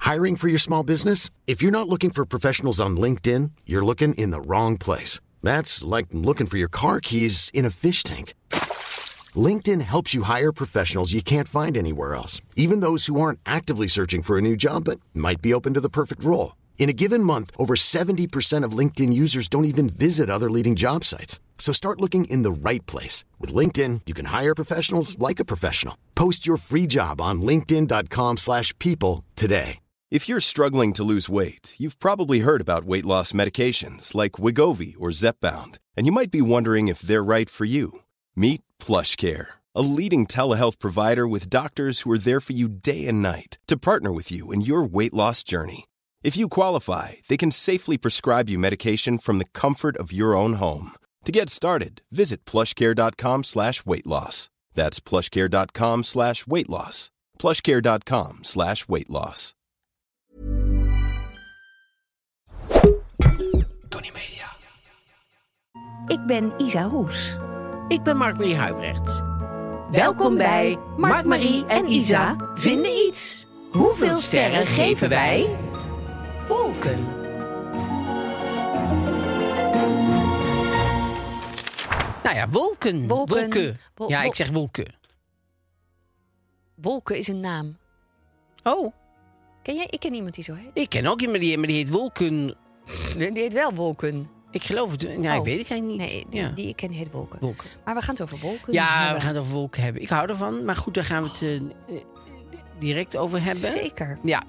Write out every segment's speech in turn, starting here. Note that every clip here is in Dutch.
Hiring for your small business? If you're not looking for professionals on LinkedIn, you're looking in the wrong place. That's like looking for your car keys in a fish tank. LinkedIn helps you hire professionals you can't find anywhere else, even those who aren't actively searching for a new job but might be open to the perfect role. In a given month, over 70% of LinkedIn users don't even visit other leading job sites. So start looking in the right place. With LinkedIn, you can hire professionals like a professional. Post your free job on linkedin.com/people today. If you're struggling to lose weight, you've probably heard about weight loss medications like Wegovy or Zepbound, and you might be wondering if they're right for you. Meet PlushCare, a leading telehealth provider with doctors who are there for you day and night to partner with you in your weight loss journey. If you qualify, they can safely prescribe you medication from the comfort of your own home. To get started, visit plushcare.com/weightloss. That's plushcare.com/weightloss. plushcare.com/weightloss. Tony Media. Ik ben Isa Roes. Ik ben Mark-Marie Huibrecht. Welkom bij Mark-Marie en Isa vinden iets. Hoeveel sterren geven wij? Wolken. Nou ja, wolken. Ja, ik zeg wolken. Wolken is een naam. Oh. Ken jij? Ik ken iemand die zo heet. Ik ken ook iemand die heet Wolken. Die heet wel Wolken. Ik geloof het. Ja, ik weet het eigenlijk niet. Nee, die ik ken heet Wolken. Wolken. Maar we gaan het over wolken hebben. We gaan het over wolken hebben. Ik hou ervan. Maar goed, daar gaan we het direct over hebben. Zeker. Ja.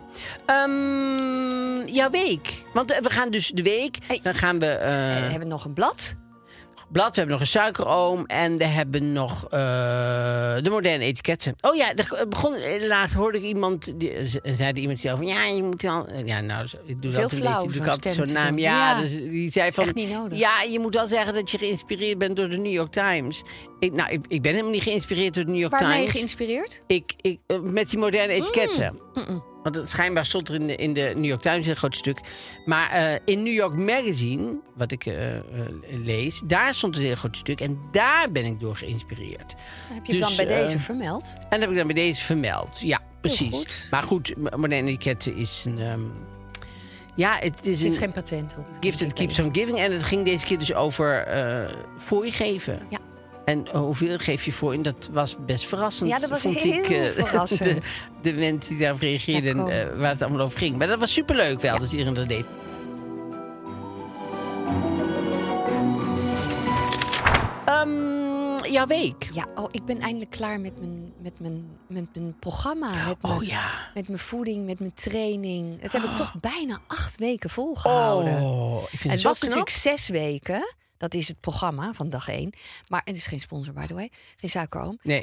Jouw week. Want we gaan dus de week. Dan gaan we... we hebben nog een blad. We hebben nog een suikeroom en we hebben nog de moderne etiketten. Oh ja, laatst hoorde ik iemand, zei iemand over, ja, je moet wel... Ja, nou, ik doe dat een beetje, doe ik altijd zo'n naam. Ja, dus die zei van, ja, je moet wel zeggen dat je geïnspireerd bent door de New York Times. Ik ben helemaal niet geïnspireerd door de New York Times. Waar ben je geïnspireerd? Met die moderne etiketten. Want het schijnbaar stond er in de New York Times een groot stuk. Maar in New York Magazine, wat ik lees, daar stond een heel groot stuk. En daar ben ik door geïnspireerd. Dat heb je dan bij deze vermeld? En dat heb ik dan bij deze vermeld. Ja, precies. Goed. Maar goed, moderne etiketten is een... het is geen patent op. Gift that keeps on giving. En het ging deze keer dus over fooi geven. Ja. En hoeveel geef je voor? En dat was best verrassend. Ja, dat was heel verrassend. De mensen die daarop reageerden waar het allemaal over ging. Maar dat was superleuk wel, dat iedereen dat deed. Jouw week. Ja, ik ben eindelijk klaar met mijn programma. Met mijn voeding, met mijn training. Dat heb ik toch bijna 8 weken volgehouden. Ik vind het was natuurlijk 6 weken. Dat is het programma van dag 1. Maar het is geen sponsor, by the way. Geen suikeroom. Nee.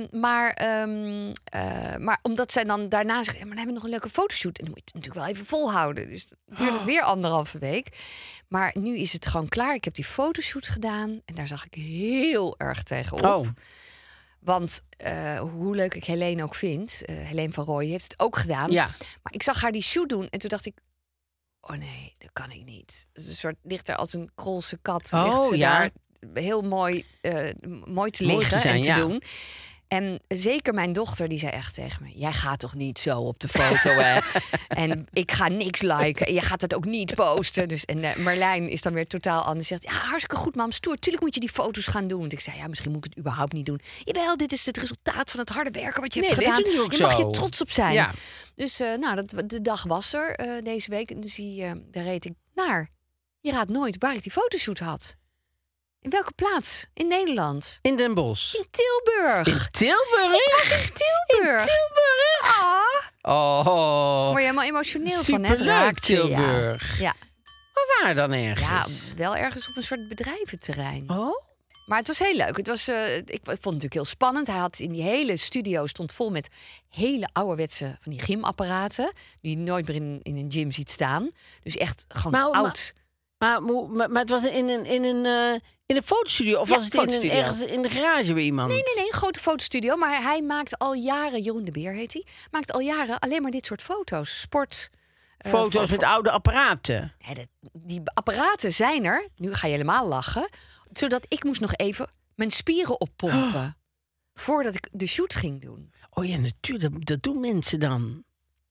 Maar omdat zij dan daarna zegt... maar dan hebben we nog een leuke fotoshoot. En dan moet je het natuurlijk wel even volhouden. Dus dan duurt het weer 1,5 week. Maar nu is het gewoon klaar. Ik heb die fotoshoot gedaan. En daar zag ik heel erg tegenop. Oh. Want hoe leuk ik Helene ook vind... Helene van Rooij heeft het ook gedaan. Ja. Maar ik zag haar die shoot doen. En toen dacht ik... oh nee, dat kan ik niet. Het is een soort, ligt er als een krolse kat. Ligt ze daar heel mooi te liggen en te doen. En zeker mijn dochter, die zei echt tegen me... jij gaat toch niet zo op de foto, hè? En ik ga niks liken. En jij gaat het ook niet posten. Dus, en Marlijn is dan weer totaal anders. Zegt, ja, hartstikke goed, mam, stoer. Tuurlijk moet je die foto's gaan doen. Want ik zei, ja, misschien moet ik het überhaupt niet doen. Jawel, dit is het resultaat van het harde werken wat je hebt gedaan. Je mag je trots op zijn. Ja. Dus de dag was er deze week. Dus daar reed ik naar. Je raadt nooit waar ik die fotoshoot had. In welke plaats? In Nederland? In Den Bosch. In Tilburg. In Tilburg? Ik was in Tilburg. In Tilburg? Oh. Word je helemaal emotioneel van, hè? Superleuk, Tilburg. Ja. Waar waren dan ergens? Ja, wel ergens op een soort bedrijventerrein. Oh? Maar het was heel leuk. Het was, ik vond het natuurlijk heel spannend. Hij had in die hele studio stond vol met hele ouderwetse van die gymapparaten. Die je nooit meer in een gym ziet staan. Dus echt gewoon oud. Maar het was in een fotostudio? Of was het ergens in de garage bij iemand? Nee, een grote fotostudio. Maar hij maakt al jaren, Jeroen de Beer heet hij... maakt al jaren alleen maar dit soort foto's. Sport. Foto's met oude apparaten? Ja, die apparaten zijn er. Nu ga je helemaal lachen. Zodat ik moest nog even mijn spieren oppompen. Voordat ik de shoot ging doen. Oh ja, natuurlijk. Dat doen mensen dan.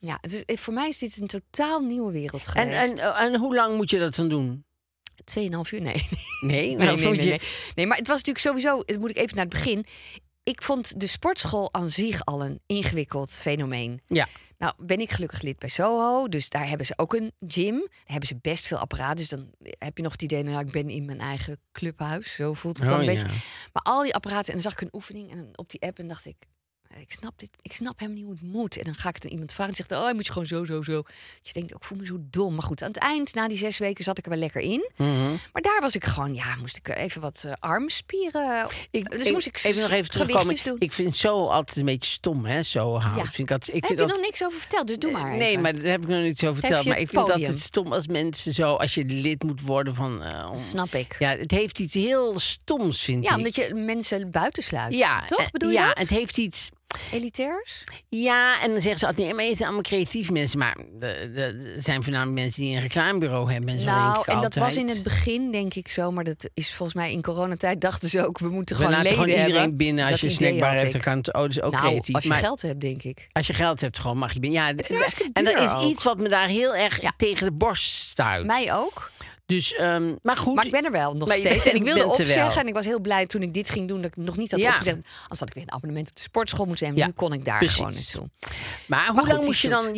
Ja, dus voor mij is dit een totaal nieuwe wereld geweest. En hoe lang moet je dat dan doen? 2,5 uur? Nee. Nee, maar het was natuurlijk sowieso... moet ik even naar het begin. Ik vond de sportschool aan zich al een ingewikkeld fenomeen. Ja. Nou ben ik gelukkig lid bij Soho. Dus daar hebben ze ook een gym. Daar hebben ze best veel apparaten. Dus dan heb je nog het idee... nou, ik ben in mijn eigen clubhuis. Zo voelt het dan een beetje. Maar al die apparaten... en dan zag ik een oefening en op die app... en dacht ik... Ik snap helemaal niet hoe het moet. En dan ga ik het aan iemand vragen en zegt... oh, je moet je gewoon zo. Dus je denkt, ik voel me zo dom. Maar goed, aan het eind, na die 6 weken... zat ik er wel lekker in. Mm-hmm. Maar daar was ik gewoon... moest ik even wat armspieren... moest ik even nog even terugkomen. Doen. Ik vind zo altijd een beetje stom, hè? Zo hout. Ja. Heb je nog niks over verteld, dus doe maar even. Nee, maar daar heb ik nog niets over verteld. Maar ik vind dat het stom als mensen zo... als je lid moet worden van... Snap ik. Ja, het heeft iets heel stoms, vind ik. Ja, omdat je mensen buitensluit. Ja, toch? Bedoel je dat? Ja, het heeft iets... Elitairs? Ja, en dan zeggen ze altijd... nee, maar het zijn allemaal creatieve mensen. Maar er zijn voornamelijk mensen die een reclamebureau hebben. En zo denk ik en dat altijd. was in het begin, denk ik zo. Maar dat is volgens mij in coronatijd dachten ze ook... we moeten gewoon leden gewoon iedereen hebben. binnen. Als je een snackbar hebt, dan kan het dat is ook creatief. Als je geld hebt, denk ik. Als je geld hebt, gewoon mag je binnen. Ja, en er is iets wat me daar heel erg tegen de borst stuit. Mij ook. Dus, maar goed. Maar ik ben er wel nog steeds. En ik wilde opzeggen. En ik was heel blij toen ik dit ging doen... dat ik nog niet had opgezegd. Anders had ik weer een abonnement op de sportschool moeten zijn. Nu kon ik daar gewoon naartoe. Maar hoe lang moest je dan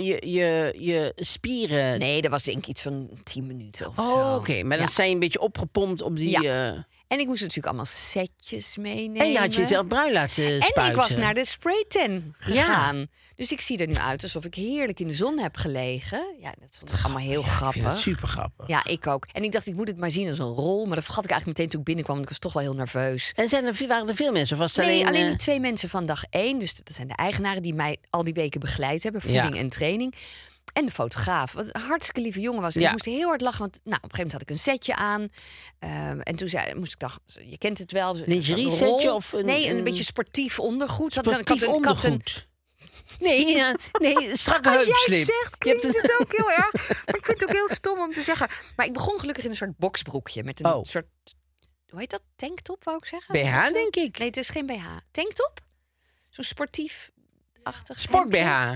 je spieren... Nee, dat was denk ik iets van 10 minuten of zo. Oké. Maar dan zijn je een beetje opgepompt op die... En ik moest natuurlijk allemaal setjes meenemen. En je had jezelf bruin laten spuiten. En ik was naar de spraytan gegaan. Ja. Dus ik zie er nu uit alsof ik heerlijk in de zon heb gelegen. Ja, dat vond ik allemaal heel grappig. Ik vind het super grappig. Ja, ik ook. En ik dacht, ik moet het maar zien als een rol. Maar dat vergat ik eigenlijk meteen toen ik binnenkwam. Want ik was toch wel heel nerveus. En waren er veel mensen? Of was het alleen die 2 mensen van dag 1. Dus dat zijn de eigenaren die mij al die weken begeleid hebben. Voeding en training. En de fotograaf, wat een hartstikke lieve jongen was. En ik moest heel hard lachen, want op een gegeven moment had ik een setje aan. En toen moest ik dacht, je kent het wel. Lingerie setje of een beetje sportief ondergoed. Sportief ondergoed. Nee, strakke heupslip. Als jij het zegt, klinkt het ook heel erg. Maar ik vind het ook heel stom om te zeggen. Maar ik begon gelukkig in een soort boksbroekje. Met een soort, hoe heet dat? Tanktop, wou ik zeggen? BH, denk ik. Nee, het is geen BH. Tanktop? Zo'n sportief-achtig. Sport-BH.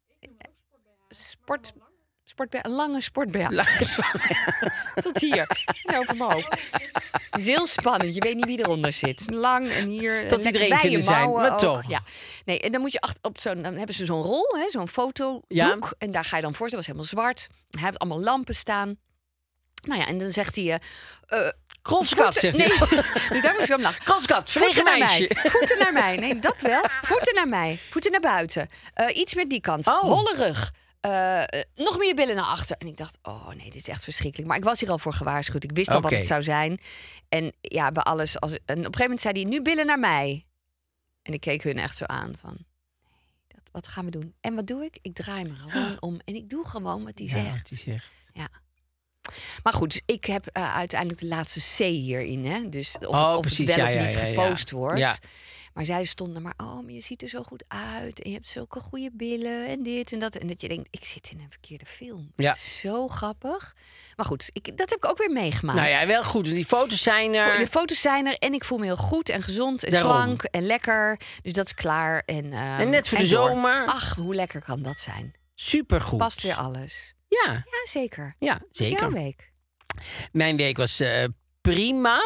Een lange sport-BH. Tot hier. Over mijn hoofd. Het is heel spannend. Je weet niet wie eronder zit. Lang en hier. Dat iedereen kunnen zijn, maar toch. Ja. Nee, en dan moet je dan hebben ze zo'n rol, zo'n fotodoek. Ja. En daar ga je dan voor. Dat was helemaal zwart. Hij heeft allemaal lampen staan. Nou ja, en dan zegt hij... Krolskat, zegt hij. Nee, dus daar moest ik dan lachen. Krolskat, verlegen meisje. Voeten naar mij. Nee, dat wel. Voeten naar mij. Voeten naar buiten. Iets met die kant. Holle rug. Nog meer billen naar achter. En ik dacht, oh nee, dit is echt verschrikkelijk. Maar ik was hier al voor gewaarschuwd. Ik wist al wat het zou zijn. En ja, bij alles. En op een gegeven moment zei hij, nu billen naar mij. En ik keek hun echt zo aan van... wat gaan we doen? En wat doe ik? Ik draai me gewoon om. En ik doe gewoon wat hij zegt. Ja. Maar goed, ik heb uiteindelijk de laatste C hierin. Hè? Dus of het wel of niet gepost wordt. Ja. Maar zij stonden maar, maar je ziet er zo goed uit. En je hebt zulke goede billen en dit en dat. En dat je denkt, ik zit in een verkeerde film. Ja. Het is zo grappig. Maar goed, dat heb ik ook weer meegemaakt. Nou ja, wel goed. Die foto's zijn er. De foto's zijn er. En ik voel me heel goed en gezond en slank en lekker. Dus dat is klaar. En net voor de zomer. Ach, hoe lekker kan dat zijn. Supergoed. Past weer alles. Ja. Ja, zeker. Ja, zeker. Jouw week? Mijn week was prima.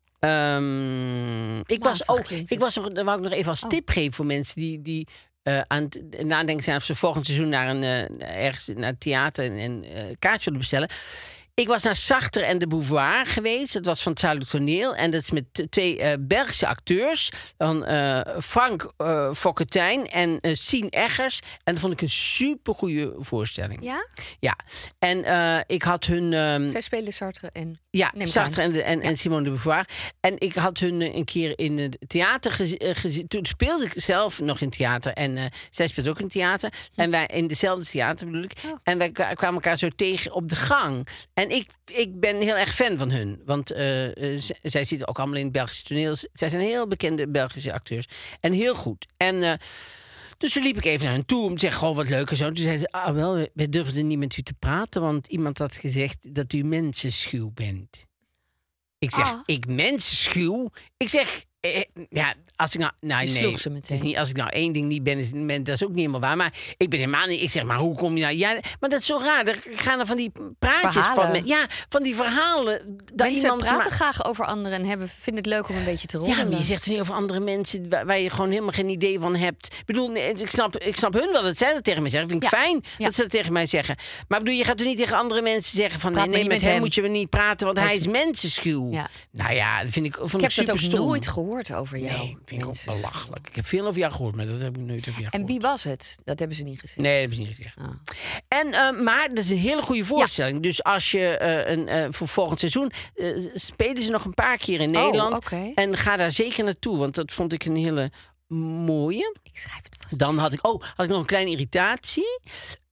Ik was nog, daar wou ik nog even als tip geven voor mensen die aan het nadenken zijn of ze volgend seizoen naar ergens naar het theater en kaartje willen bestellen. Ik was naar Sartre en de Beauvoir geweest. Dat was van het Zuidelijk Toneel. En dat is met 2 Belgische acteurs. Van Frank Fokketijn en Sien Eggers. En dat vond ik een supergoeie voorstelling. Ja? Ja. En ik had hun... Zij spelen Sartre en... Ja, Sartre en Simone de Beauvoir. En ik had hun een keer in het theater gezien. Toen speelde ik zelf nog in theater. En zij speelde ook in theater. En wij in dezelfde theater bedoel ik. Oh. En wij kwamen elkaar zo tegen op de gang. En ik ben heel erg fan van hun. Want zij zitten ook allemaal in het Belgische toneel. Zij zijn heel bekende Belgische acteurs. En heel goed. En... Dus toen liep ik even naar hen toe om te zeggen, wat leuk en zo. Toen zeiden ze, wel, we durfden niet met u te praten, want iemand had gezegd dat u mensenschuw bent. Ik zeg, ik mensenschuw? Ik zeg, Ja, als ik nou sloeg ze het meteen. is niet als ik nou één ding niet ben, dat is ook niet helemaal waar. Maar ik ben helemaal niet. Ik zeg, maar hoe kom je nou? Ja, maar dat is zo raar. Er gaan er van die praatjes van die verhalen. Mensen praten graag over anderen en vinden het leuk om een beetje te roddelen. Ja, maar je zegt er niet over andere mensen waar je gewoon helemaal geen idee van hebt. Ik bedoel, ik snap hun wel dat zij dat tegen mij zeggen. Vind ik fijn dat ze dat tegen mij zeggen. Maar bedoel, je gaat er niet tegen andere mensen zeggen van nee, met hem moet je niet praten, want hij is mensenschuw. Ja. Nou ja, dat vind ik super stom. Ik heb dat ook nooit gehoord over jou. Nee, vind ik ook belachelijk. Ik heb veel over jou gehoord, maar dat heb ik nooit over jou gehoord. En wie was het? Dat hebben ze niet gezegd. Nee, dat hebben ze niet gezegd. En, maar dat is een hele goede voorstelling. Ja. Dus als je voor volgend seizoen spelen ze nog een paar keer in Nederland. Okay. En ga daar zeker naartoe, want dat vond ik een hele mooie. Ik schrijf het vast. Dan had ik nog een kleine irritatie.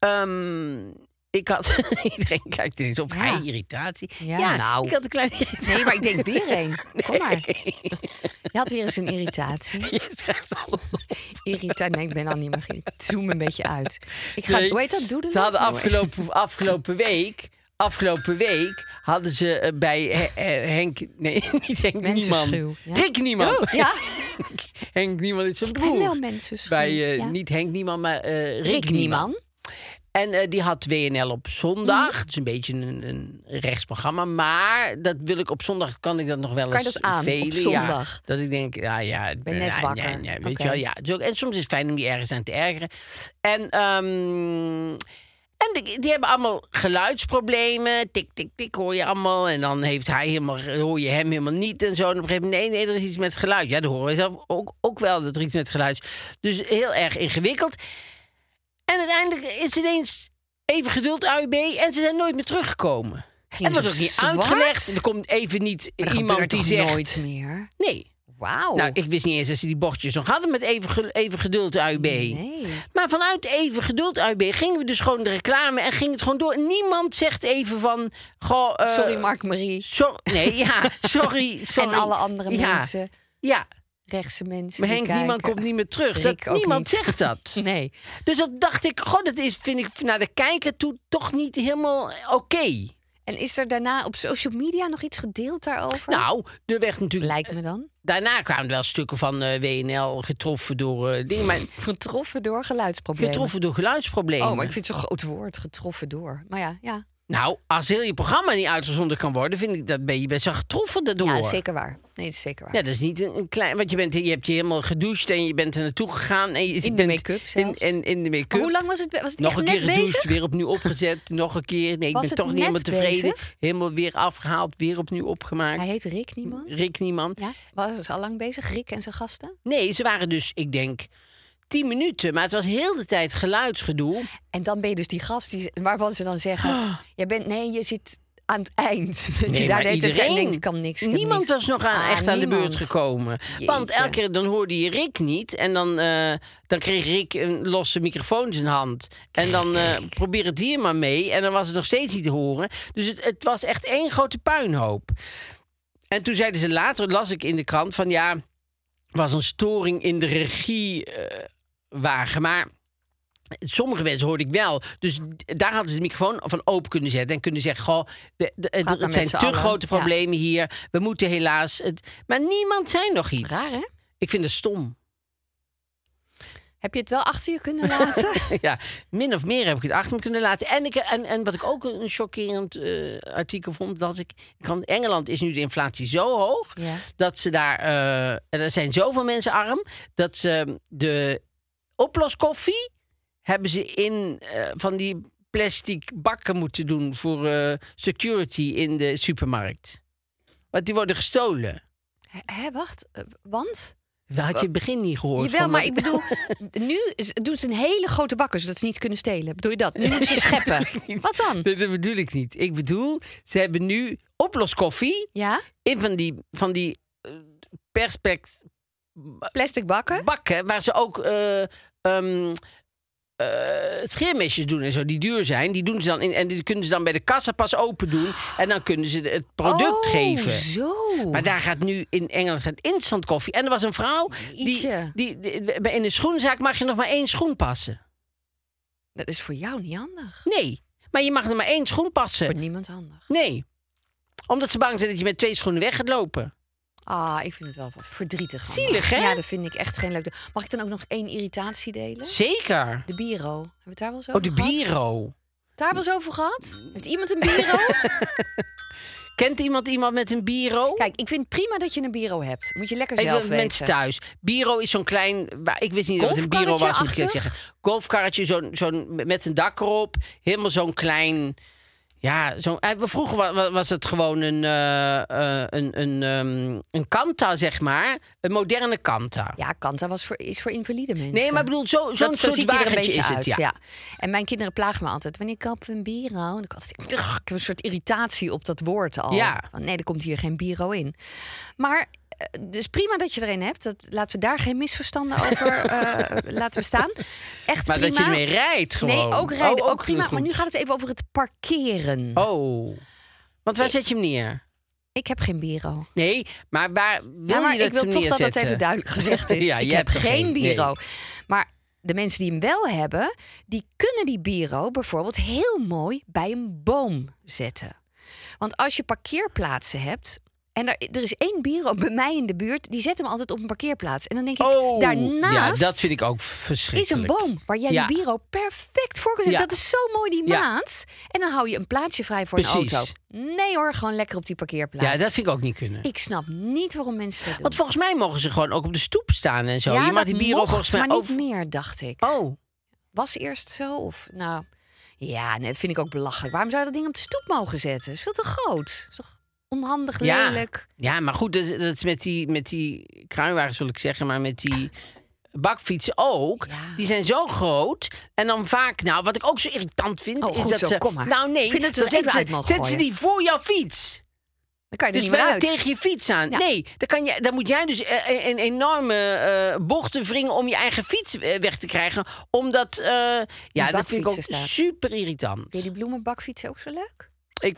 Ik had... Iedereen kijkt ineens op. Hij irritatie. Ja, nou. Ik had een kleine irritatie. Nee, maar ik denk weer één. Kom maar. Je had weer eens een irritatie. Je schrijft alles. Irritatie. Nee, ik ben al niet meer... Ik zoom een beetje uit. Hoe heet dat? Doe de Ze hadden Afgelopen week hadden ze bij Henk... Nee, niet Henk Nieman. Ja? Rick Nieman. Oh, ja. Henk Nieman is zijn broer. Ik ben wel mensenschuw. Bij niet Henk Nieman, maar Rick Nieman. En die had WNL op zondag. Het is een beetje een rechtsprogramma. Maar dat wil ik op zondag, kan ik dat nog wel eens kan je dat aan, velen. op zondag? Ja, dat ik denk, ik ben net wakker. Ja, weet je wel, ja. En soms is het fijn om je ergens aan te ergeren. En die hebben allemaal geluidsproblemen. Tik, tik, tik hoor je allemaal. En dan hoor je hem helemaal niet. En zo. En op een gegeven moment, nee, er is iets met geluid. Ja, dat horen we zelf ook wel, dat er iets met geluid is. Dus heel erg ingewikkeld. En uiteindelijk is ineens even geduld AUB en ze zijn nooit meer teruggekomen. En dat wordt ook niet uitgelegd. Er komt even niet iemand die zegt... nooit meer? Nee. Wauw. Nou, ik wist niet eens dat ze die bordjes nog hadden met even geduld AUB. Nee. Maar vanuit even geduld AUB gingen we dus gewoon de reclame en ging het gewoon door. Niemand zegt even van... sorry Mark-Marie. Sorry. En alle andere mensen. Ja. Rechtse mensen. Maar Henk Nieman komt niet meer terug. Niemand zegt dat. Nee. Dus dat dacht ik, vind ik naar de kijker toe toch niet helemaal oké. En is er daarna op social media nog iets gedeeld daarover? Nou, er werd natuurlijk... Lijkt me dan. Daarna kwamen er wel stukken van WNL getroffen door dingen. Maar... Getroffen door geluidsproblemen. Getroffen door geluidsproblemen. Oh, maar ik vind het zo'n groot woord, getroffen door. Maar ja. Nou, als heel je programma niet uitgezonden kan worden, vind ik dat ben je best wel getroffen daardoor. Ja, zeker waar. Nee, dat is zeker waar. Ja, dat is niet een klein... Want je hebt je helemaal gedoucht en je bent er naartoe gegaan. En in de make-up zelfs. In de make-up. Maar hoe lang was het? Was het nog een keer gedoucht, bezig? Weer opnieuw opgezet. Nog een keer. Nee, ik ben toch niet helemaal tevreden. Bezig? Helemaal weer afgehaald, weer opnieuw opgemaakt. Hij heet Rick Nieman? Rick Nieman. Ja, was ze al lang bezig, Rick en zijn gasten? Nee, ze waren dus, ik denk... 10 minuten, maar het was heel de tijd geluidsgedoe. En dan ben je dus die gast waarvan ze dan zeggen... je zit aan het eind. Nee, je daar iedereen denkt, ik kan niks. Niemand was nog aan de beurt gekomen. Jeetje. Want elke keer dan hoorde je Rick niet. En dan kreeg Rick een losse microfoon in zijn hand. En dan probeer het hier maar mee. En dan was het nog steeds niet te horen. Dus het was echt één grote puinhoop. En toen zeiden ze later, las ik in de krant van was een storing in de regiewagen. Maar sommige mensen hoorde ik wel. Dus daar hadden ze de microfoon van open kunnen zetten. En kunnen zeggen, het zijn te grote problemen hier. We moeten helaas... Maar niemand zei nog iets. Raar, hè? Ik vind het stom. Heb je het wel achter je kunnen laten? Ja, min of meer heb ik het achter me kunnen laten. En wat ik ook een chockerend artikel vond... Engeland is nu de inflatie zo hoog... dat ze daar... er zijn zoveel mensen arm... dat ze de oploskoffie... hebben ze in van die plastic bakken moeten doen... voor security in de supermarkt. Want die worden gestolen. Wacht, want... Dat had je het begin niet gehoord. Jawel, maar ik bedoel, nu doen ze een hele grote bakken... zodat ze niets kunnen stelen. Bedoel je dat? Nu moeten ze scheppen. Wat dan? Dat bedoel ik niet. Ik bedoel, ze hebben nu oploskoffie... in van die plastic bakken? Bakken, waar ze ook... scheermesjes doen en zo, die duur zijn. Die doen ze dan en die kunnen ze dan bij de kassa pas open doen. En dan kunnen ze het product geven. Zo. Maar daar gaat nu in Engeland instant koffie. En er was een vrouw die in een schoenzaak mag je nog maar 1 schoen passen. Dat is voor jou niet handig. Nee, maar je mag er maar 1 schoen passen. Voor niemand handig. Nee, omdat ze bang zijn dat je met 2 schoenen weg gaat lopen. Ik vind het wel verdrietig. Zielig, hè? Ja, dat vind ik echt geen leuk. Mag ik dan ook nog 1 irritatie delen? Zeker. De biro. Hebben we het daar wel eens over de gehad? biro. Daar wel eens over gehad? Heeft iemand een biro? Kent iemand met een biro? Kijk, ik vind prima dat je een biro hebt. Moet je lekker zelf weten. Mensen thuis. Biro is zo'n klein... Ik wist niet dat het een biro was, moet ik eerlijk zeggen. Golfkarretje, zo'n met een dak erop. Helemaal zo'n klein... Ja, vroeger was het gewoon een kanta, zeg maar. Een moderne kanta. Ja, kanta is voor invalide mensen. Nee, maar ik bedoel, zo'n soort wagentje is het. Ja. En mijn kinderen plagen me altijd. Wanneer kopen we een bureau? Ik heb een soort irritatie op dat woord al. Ja. Nee, er komt hier geen bureau in. Maar... Dus prima dat je er een hebt. Laten we daar geen misverstanden over laten bestaan. Echt maar prima. Dat je ermee rijdt gewoon. Nee, ook rijden. Ook prima. Goed. Maar nu gaat het even over het parkeren. Oh. Want waar zet je hem neer? Ik heb geen bureau. Nee, maar waar wil je dat ik wil toch dat dat even duidelijk gezegd is. Ja, ik heb geen bureau. Nee. Maar de mensen die hem wel hebben... die kunnen die bureau bijvoorbeeld heel mooi bij een boom zetten. Want als je parkeerplaatsen hebt... En er is 1 bureau bij mij in de buurt... die zet hem altijd op een parkeerplaats. En dan denk ik, daarnaast... Ja, dat vind ik ook verschrikkelijk. Is een boom waar jij die bureau perfect voor kunt zetten. Dat is zo mooi, die maat. En dan hou je een plaatsje vrij voor een auto. Nee hoor, gewoon lekker op die parkeerplaats. Ja, dat vind ik ook niet kunnen. Ik snap niet waarom mensen dat doen. Want volgens mij mogen ze gewoon ook op de stoep staan en zo. Ja, je mag die bureau volgens mij maar niet meer, dacht ik. Oh. Was eerst zo? Of nou... Ja, nee, dat vind ik ook belachelijk. Waarom zou je dat ding op de stoep mogen zetten? Dat is veel te groot. Dat is toch... onhandig, lelijk. Ja, maar goed, dat is met die kruiwagens wil ik zeggen, maar met die bakfietsen ook. Ja. Die zijn zo groot. En dan vaak, wat ik ook zo irritant vind, is goed dat zo, ze... kom maar. Nou nee, dan zetten ze die voor jouw fiets. Dan kan je er dus niet meer uit. Tegen je fiets aan. Ja. Nee, dan moet jij dus een enorme bochten wringen om je eigen fiets weg te krijgen. Omdat, dat vind ik ook super irritant. Vind je die bloemenbakfietsen ook zo leuk?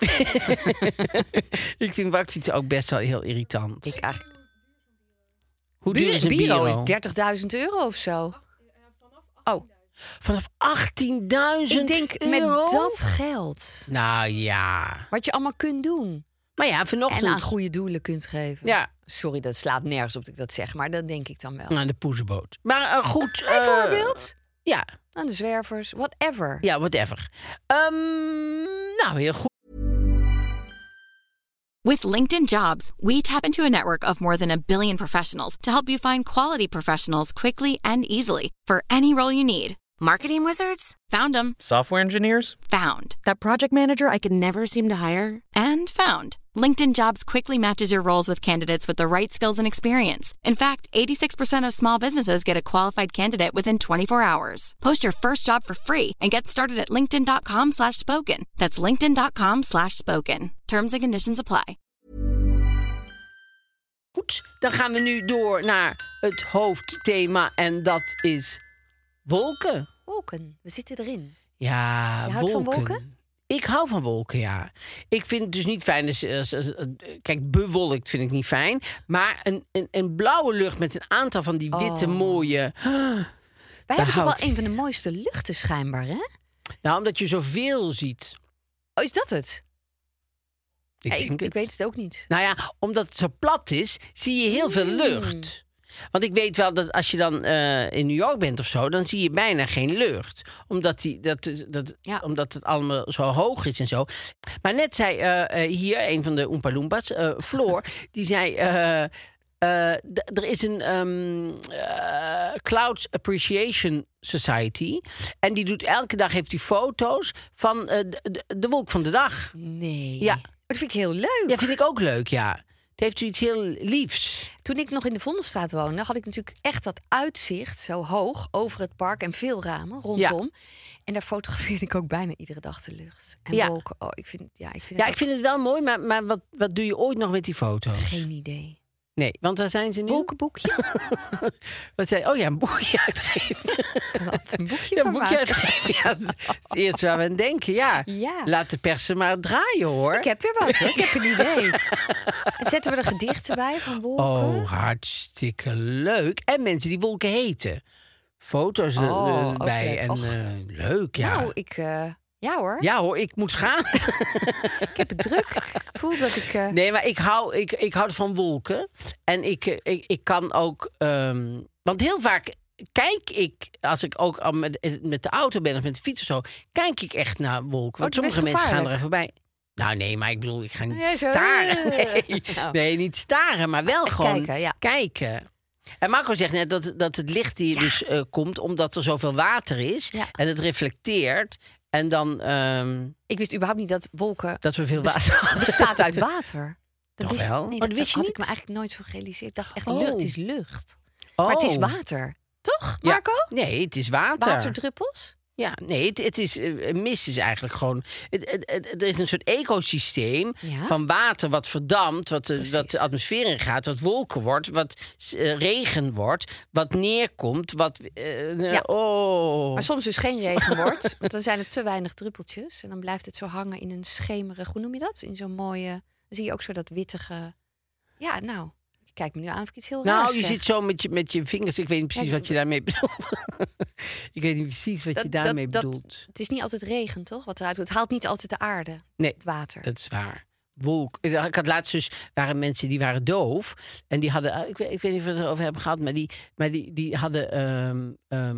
Ik vind bakfietsen ook best wel heel irritant. Ik eigenlijk... Hoe duur is een bureau? Is €30.000 of zo. Vanaf €18.000? Ik denk met dat geld. Nou ja. Wat je allemaal kunt doen. Maar ja, vanochtend... En aan goede doelen kunt geven. Ja. Sorry, dat slaat nergens op dat ik dat zeg, maar dat denk ik dan wel. Aan de poezenboot. Maar goed... Bijvoorbeeld? Ja. Aan de zwervers, whatever. Ja, whatever. Heel goed. With LinkedIn Jobs, we tap into a network of more than 1 billion professionals to help you find quality professionals quickly and easily for any role you need. Marketing wizards? Found them. Software engineers? Found. That project manager I could never seem to hire? And found. LinkedIn Jobs quickly matches your roles with candidates with the right skills and experience. In fact, 86% of small businesses get a qualified candidate within 24 hours. Post your first job for free and get started at linkedin.com/spoken. That's linkedin.com/spoken. Terms and conditions apply. Goed, dan gaan we nu door naar het hoofdthema en dat is wolken. Wolken, we zitten erin. Ja, je houdt van wolken? Ik hou van wolken, ja. Ik vind het dus niet fijn. Kijk, bewolkt vind ik niet fijn. Maar een blauwe lucht met een aantal van die witte mooie... Wij hebben toch wel een van de mooiste luchten schijnbaar, hè? Nou, omdat je zoveel ziet. Oh, is dat het? Ik weet het ook niet. Nou ja, omdat het zo plat is, zie je heel veel lucht. Want ik weet wel dat als je dan in New York bent of zo, dan zie je bijna geen lucht. Omdat het allemaal zo hoog is en zo. Maar net zei hier een van de Oompa Loompas, Floor, die zei... er is een Clouds Appreciation Society. En die doet elke dag heeft die foto's van de wolk van de dag. Nee. Ja. Dat vind ik heel leuk. Ja, vind ik ook leuk, ja. Het heeft zoiets heel liefs. Toen ik nog in de Vondelstraat woonde, had ik natuurlijk echt dat uitzicht zo hoog over het park en veel ramen rondom. Ja. En daar fotografeerde ik ook bijna iedere dag de lucht. En wolken. Oh, ik vind het wel mooi, maar wat doe je ooit nog met die foto's? Geen idee. Nee, want waar zijn ze nu? Wolkenboekje. Een boekje uitgeven. Wat, een boekje uitgeven. Ja, dat is het eerste waar we aan denken. Ja. Laat de persen maar draaien, hoor. Ik heb weer wat, hoor. Ik heb een idee. En zetten we er gedichten bij van wolken? Oh, hartstikke leuk. En mensen die wolken heten. Foto's erbij. En leuk, ja. Nou, Ja hoor. Ja hoor, ik moet gaan. Ik heb het druk. Ik voel dat ik... Nee, maar ik hou van wolken. En ik kan ook... want heel vaak kijk ik, als ik ook al met de auto ben of met de fiets of zo... kijk ik echt naar wolken. Want sommige mensen gaan er even voorbij. Nou nee, maar ik bedoel, ik ga niet staren. Nee, niet staren, maar wel gewoon kijken. En Marco zegt net dat het licht hier dus komt omdat er zoveel water is. Ja. En het reflecteert. En dan... ik wist überhaupt niet dat wolken... Dat we veel water bestaat uit water. Toch wel? Nee, dat wist je niet? Ik me eigenlijk nooit zo gerealiseerd. Ik dacht echt, lucht, het is lucht. Maar het is water. Toch, Marco? Ja. Nee, het is water. Waterdruppels? Ja, nee, het is mist is eigenlijk gewoon... Er is een soort ecosysteem van water wat verdampt... wat de atmosfeer in gaat, wat wolken wordt... wat regen wordt, wat neerkomt, wat... Maar soms dus geen regen wordt, want dan zijn er te weinig druppeltjes... en dan blijft het zo hangen in een schemerig... Hoe noem je dat? In zo'n mooie... Dan zie je ook zo dat wittige... Ja, nou... Kijk me nu aan of ik iets heel raars zeg. Zit zo met je vingers. Ik weet niet precies wat je daarmee bedoelt. Ik weet niet precies wat je daarmee bedoelt. Het is niet altijd regen, toch? Wat eruit komt. Het haalt niet altijd de aarde. Nee, het water. Dat is waar. Wolk. Ik had laatst dus... waren mensen die waren doof. En die hadden... Ik weet niet of we het erover hebben gehad. Maar die hadden...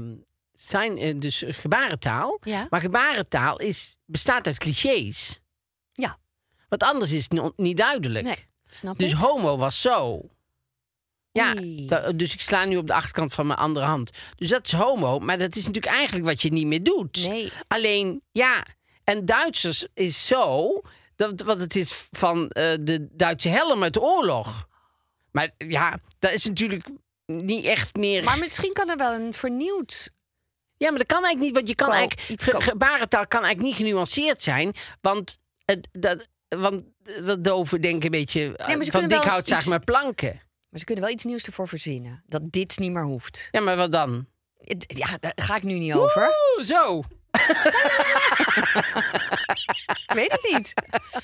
dus gebarentaal. Ja. Maar gebarentaal bestaat uit clichés. Ja. Wat anders is niet duidelijk. Nee, snap dus ik. homo was zo... Ja, dus ik sla nu op de achterkant van mijn andere hand. Dus dat is homo, maar dat is natuurlijk eigenlijk wat je niet meer doet. Nee. Alleen, en Duitsers is zo... want het is van de Duitse helm uit de oorlog. Maar ja, dat is natuurlijk niet echt meer... Maar misschien kan er wel een vernieuwd... Ja, maar dat kan eigenlijk niet, want je kan eigenlijk... Gebarentaal kan eigenlijk niet genuanceerd zijn, want doven denken een beetje... van dik hout zaag maar planken. Maar ze kunnen wel iets nieuws ervoor verzinnen. Dat dit niet meer hoeft. Ja, maar wat dan? Ja, daar ga ik nu niet over. Zo. Ik weet het niet.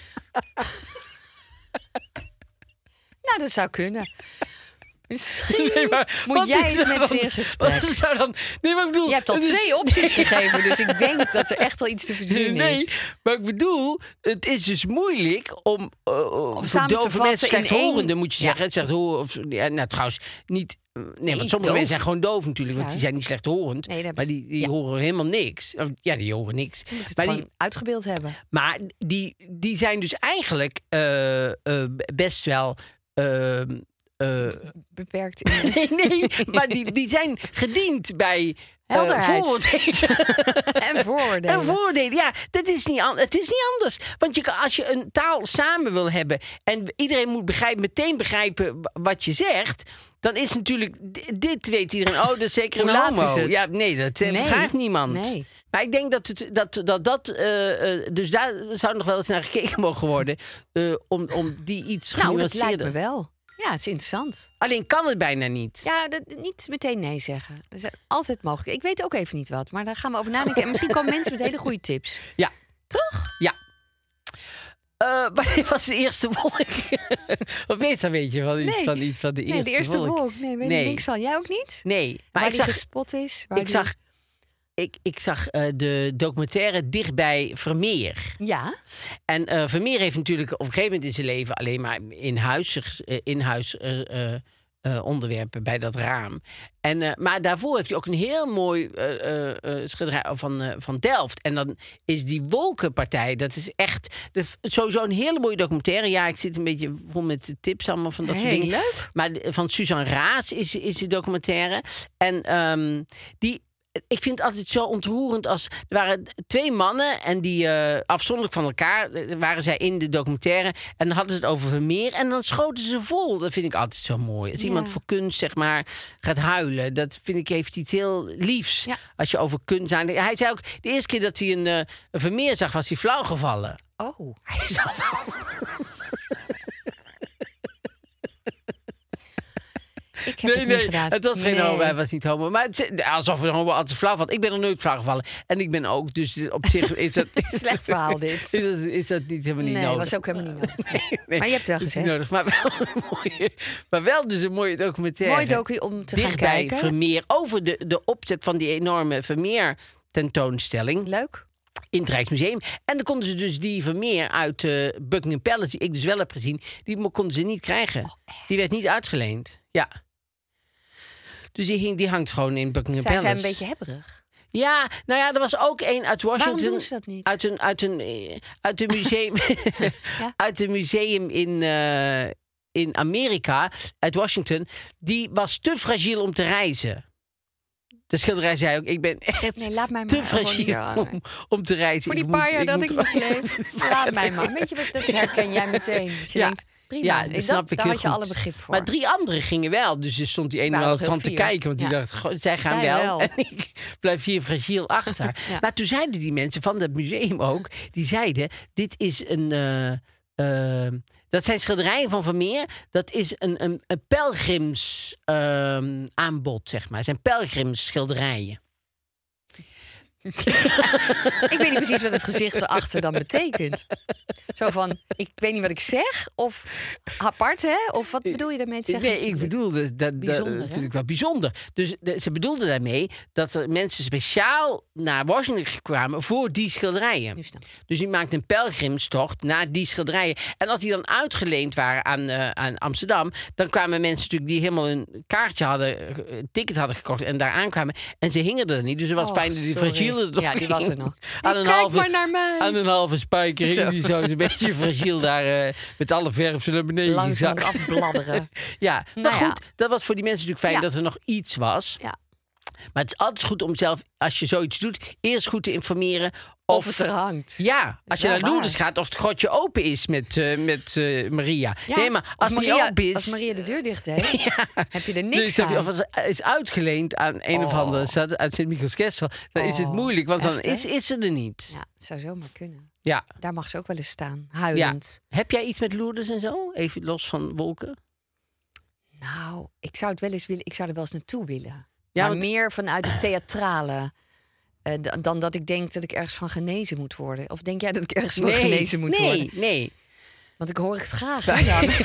Nou, dat zou kunnen. Misschien moet jij eens met ze in gesprek. Wat zou dan... Nee, maar ik bedoel... Je hebt al 2 opties gegeven, dus ik denk dat er echt wel iets te verzinnen is. Nee, maar ik bedoel, het is dus moeilijk om voor dove mensen slechthorenden, moet je zeggen. Ja. Nou, trouwens, niet... Nee, want sommige mensen zijn gewoon doof natuurlijk, want die zijn niet slechthorend. Nee, maar die horen helemaal niks. Ja, die horen niks. Je moet het gewoon uitgebeeld hebben. Maar die zijn dus eigenlijk best wel... beperkt. Nee, maar die zijn gediend bij vooroordelen. En vooroordelen. Ja, het is niet anders. Want als je een taal samen wil hebben en iedereen moet meteen begrijpen wat je zegt, dan is natuurlijk dit weet iedereen. Oh, dat is zeker een homo. Is het? Ja, nee, dat vraagt niemand. Nee. Maar ik denk dat dus daar zou nog wel eens naar gekeken mogen worden om die iets genuanceerder. Nou, dat lijkt me wel. Ja, het is interessant. Alleen kan het bijna niet. Ja, niet meteen nee zeggen. Dat is altijd mogelijk. Ik weet ook even niet wat, maar daar gaan we over nadenken. En misschien komen mensen met hele goede tips. Ja. Toch? Ja. Wanneer was de eerste wolk? Wat weet je van iets van de eerste wolk? Nee, de eerste wolk. Nee, weet ik niks van. Jij ook niet? Nee. Maar ik zag gespot is. Ik zag de documentaire Dichtbij Vermeer. Ja. En Vermeer heeft natuurlijk op een gegeven moment in zijn leven alleen maar in huis onderwerpen bij dat raam. Maar daarvoor heeft hij ook een heel mooi schilderij van Delft. En dan is die Wolkenpartij, dat is echt sowieso een hele mooie documentaire. Ja, ik zit een beetje vol met tips allemaal van dat soort dingen. Leuk. Maar van Suzanne Raas is de documentaire. En ik vind het altijd zo ontroerend als... Er waren 2 mannen en die afzonderlijk van elkaar waren zij in de documentaire. En dan hadden ze het over Vermeer en dan schoten ze vol. Dat vind ik altijd zo mooi. Als iemand voor kunst, zeg maar, gaat huilen. Dat vind ik heeft iets heel liefs. Ja. Als je over kunst... Hij zei ook, de eerste keer dat hij een Vermeer zag, was hij flauw gevallen. Oh. Hij is al... Het was geen homo, hij was niet homo. Maar alsof een homo altijd flauw valt. Ik ben er nooit flauw gevallen. En ik ben ook, dus op zich is dat... Slecht verhaal dit. Is dat niet helemaal niet nodig. Nee, was ook helemaal niet nodig. Nee. Maar je hebt wel gezegd. Nodig, maar wel dus een mooie documentaire. Mooi docu om te gaan kijken. Vermeer, over de opzet van die enorme Vermeer tentoonstelling. Leuk. in het Rijksmuseum. En dan konden ze dus die Vermeer uit Buckingham Palace, die ik dus wel heb gezien, die konden ze niet krijgen. Die werd niet uitgeleend. Ja. Dus die hangt gewoon in Buckingham Palace. Zijn zij een beetje hebberig? Ja, nou ja, er was ook één uit Washington. Waarom doen ze dat niet? Uit een museum, Ja? uit een museum in Amerika, uit Washington. Die was te fragiel om te reizen. De schilderij zei ook, ik ben echt laat mij te maar fragiel om te reizen. Voor die paar jaar dat ik nog leef, laat mij maar. Weet je wat, dat herken jij meteen. Dus je denkt, prima, ja, dat snap ik daar heel had je goed. alle begrip voor. Maar 3 anderen gingen wel. Dus er stond die ene wel van te kijken. Want die dacht, zij gaan wel. En ik blijf hier fragiel achter. Ja. Maar toen zeiden die mensen van het museum ook, die zeiden, dit is dat zijn schilderijen van Vermeer. Dat is een pelgrims aanbod, zeg maar. Het zijn pelgrimsschilderijen. Ik weet niet precies wat het gezicht erachter dan betekent. Zo van, ik weet niet wat ik zeg. Of apart, hè? Of wat bedoel je daarmee te zeggen? Nee, ik bedoelde, dat vind ik wel bijzonder. Dus ze bedoelden daarmee dat er mensen speciaal naar Washington kwamen voor die schilderijen. Dus die maakten een pelgrimstocht naar die schilderijen. En als die dan uitgeleend waren aan Amsterdam, dan kwamen mensen natuurlijk die helemaal een kaartje hadden, een ticket hadden gekocht en daar aankwamen. En ze hingen er niet. Dus het was fijn dat die fragiele ja, die was er nog. Kijk maar naar mij. Aan een halve spijker hing die zo een beetje fragiel daar met alle verfsel naar beneden langzaam afbladderen. Ja, maar goed, dat was voor die mensen natuurlijk fijn dat er nog iets was. Ja. Maar het is altijd goed om zelf, als je zoiets doet, eerst goed te informeren. Of het er hangt. Ja, als je naar Lourdes gaat, of het grotje open is met Maria. Ja, nee, maar als het niet open is... Als Maria de deur dicht heeft, heb je er niks aan. Of het is uitgeleend aan een of andere stad uit Sint-Michiels-Gestel, dan is het moeilijk, want dan is ze er niet. Ja, het zou zomaar kunnen. Ja. Daar mag ze ook wel eens staan, huilend. Ja. Heb jij iets met Lourdes en zo? Even los van wolken? Nou, ik zou het wel eens willen. Ik zou er wel eens naartoe willen. Ja, maar meer vanuit het theatrale. Dan dat ik denk dat ik ergens van genezen moet worden. Of denk jij dat ik ergens van genezen moet worden? Nee. Want ik hoor het graag. Hè,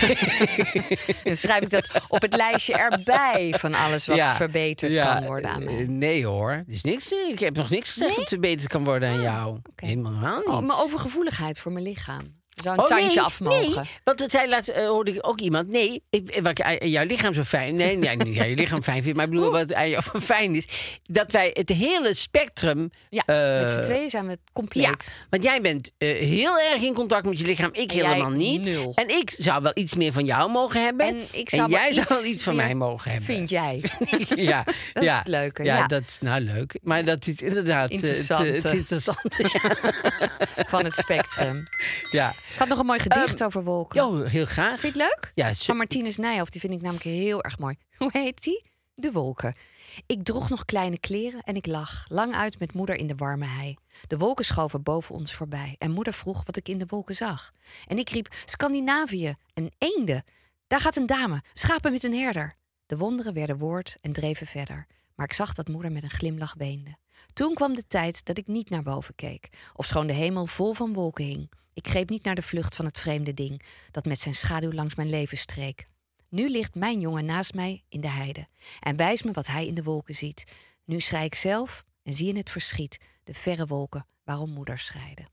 dan schrijf ik dat op het lijstje erbij van alles wat verbeterd kan worden aan mij. Nee hoor, er is niks. Ik heb nog niks gezegd wat verbeterd kan worden aan jou. Okay. Helemaal niet. Mijn overgevoeligheid voor mijn lichaam. Zou een tandje af mogen. Nee, want het zei laatst, hoorde ik ook iemand. Nee, wat jouw lichaam zo fijn. Nee, niet dat je lichaam fijn vindt, maar ik bedoel wat aan jou fijn is. Dat wij het hele spectrum. Ja, met z'n tweeën zijn we compleet. Ja, want jij bent heel erg in contact met je lichaam. Ik helemaal niet. 0. En ik zou wel iets meer van jou mogen hebben. En jij zou wel iets van mij mogen hebben. Vind jij? Ja, dat is het leuke. Ja, dat is nou leuk. Maar dat is inderdaad het interessante van het spectrum. Ja. Ik had nog een mooi gedicht over wolken. Ja, heel graag. Vind je het leuk? Ja, van Martinus Nijhoff. Die vind ik namelijk heel erg mooi. Hoe heet die? De wolken. Ik droeg nog kleine kleren en ik lag lang uit met moeder in de warme hei. De wolken schoven boven ons voorbij. En moeder vroeg wat ik in de wolken zag. En ik riep, Scandinavië, een eenden. Daar gaat een dame, schapen met een herder. De wonderen werden woord en dreven verder. Maar ik zag dat moeder met een glimlach weende. Toen kwam de tijd dat ik niet naar boven keek. Ofschoon de hemel vol van wolken hing. Ik greep niet naar de vlucht van het vreemde ding dat met zijn schaduw langs mijn leven streek. Nu ligt mijn jongen naast mij in de heide en wijst me wat hij in de wolken ziet. Nu schrei ik zelf en zie in het verschiet de verre wolken waarom moeders scheiden.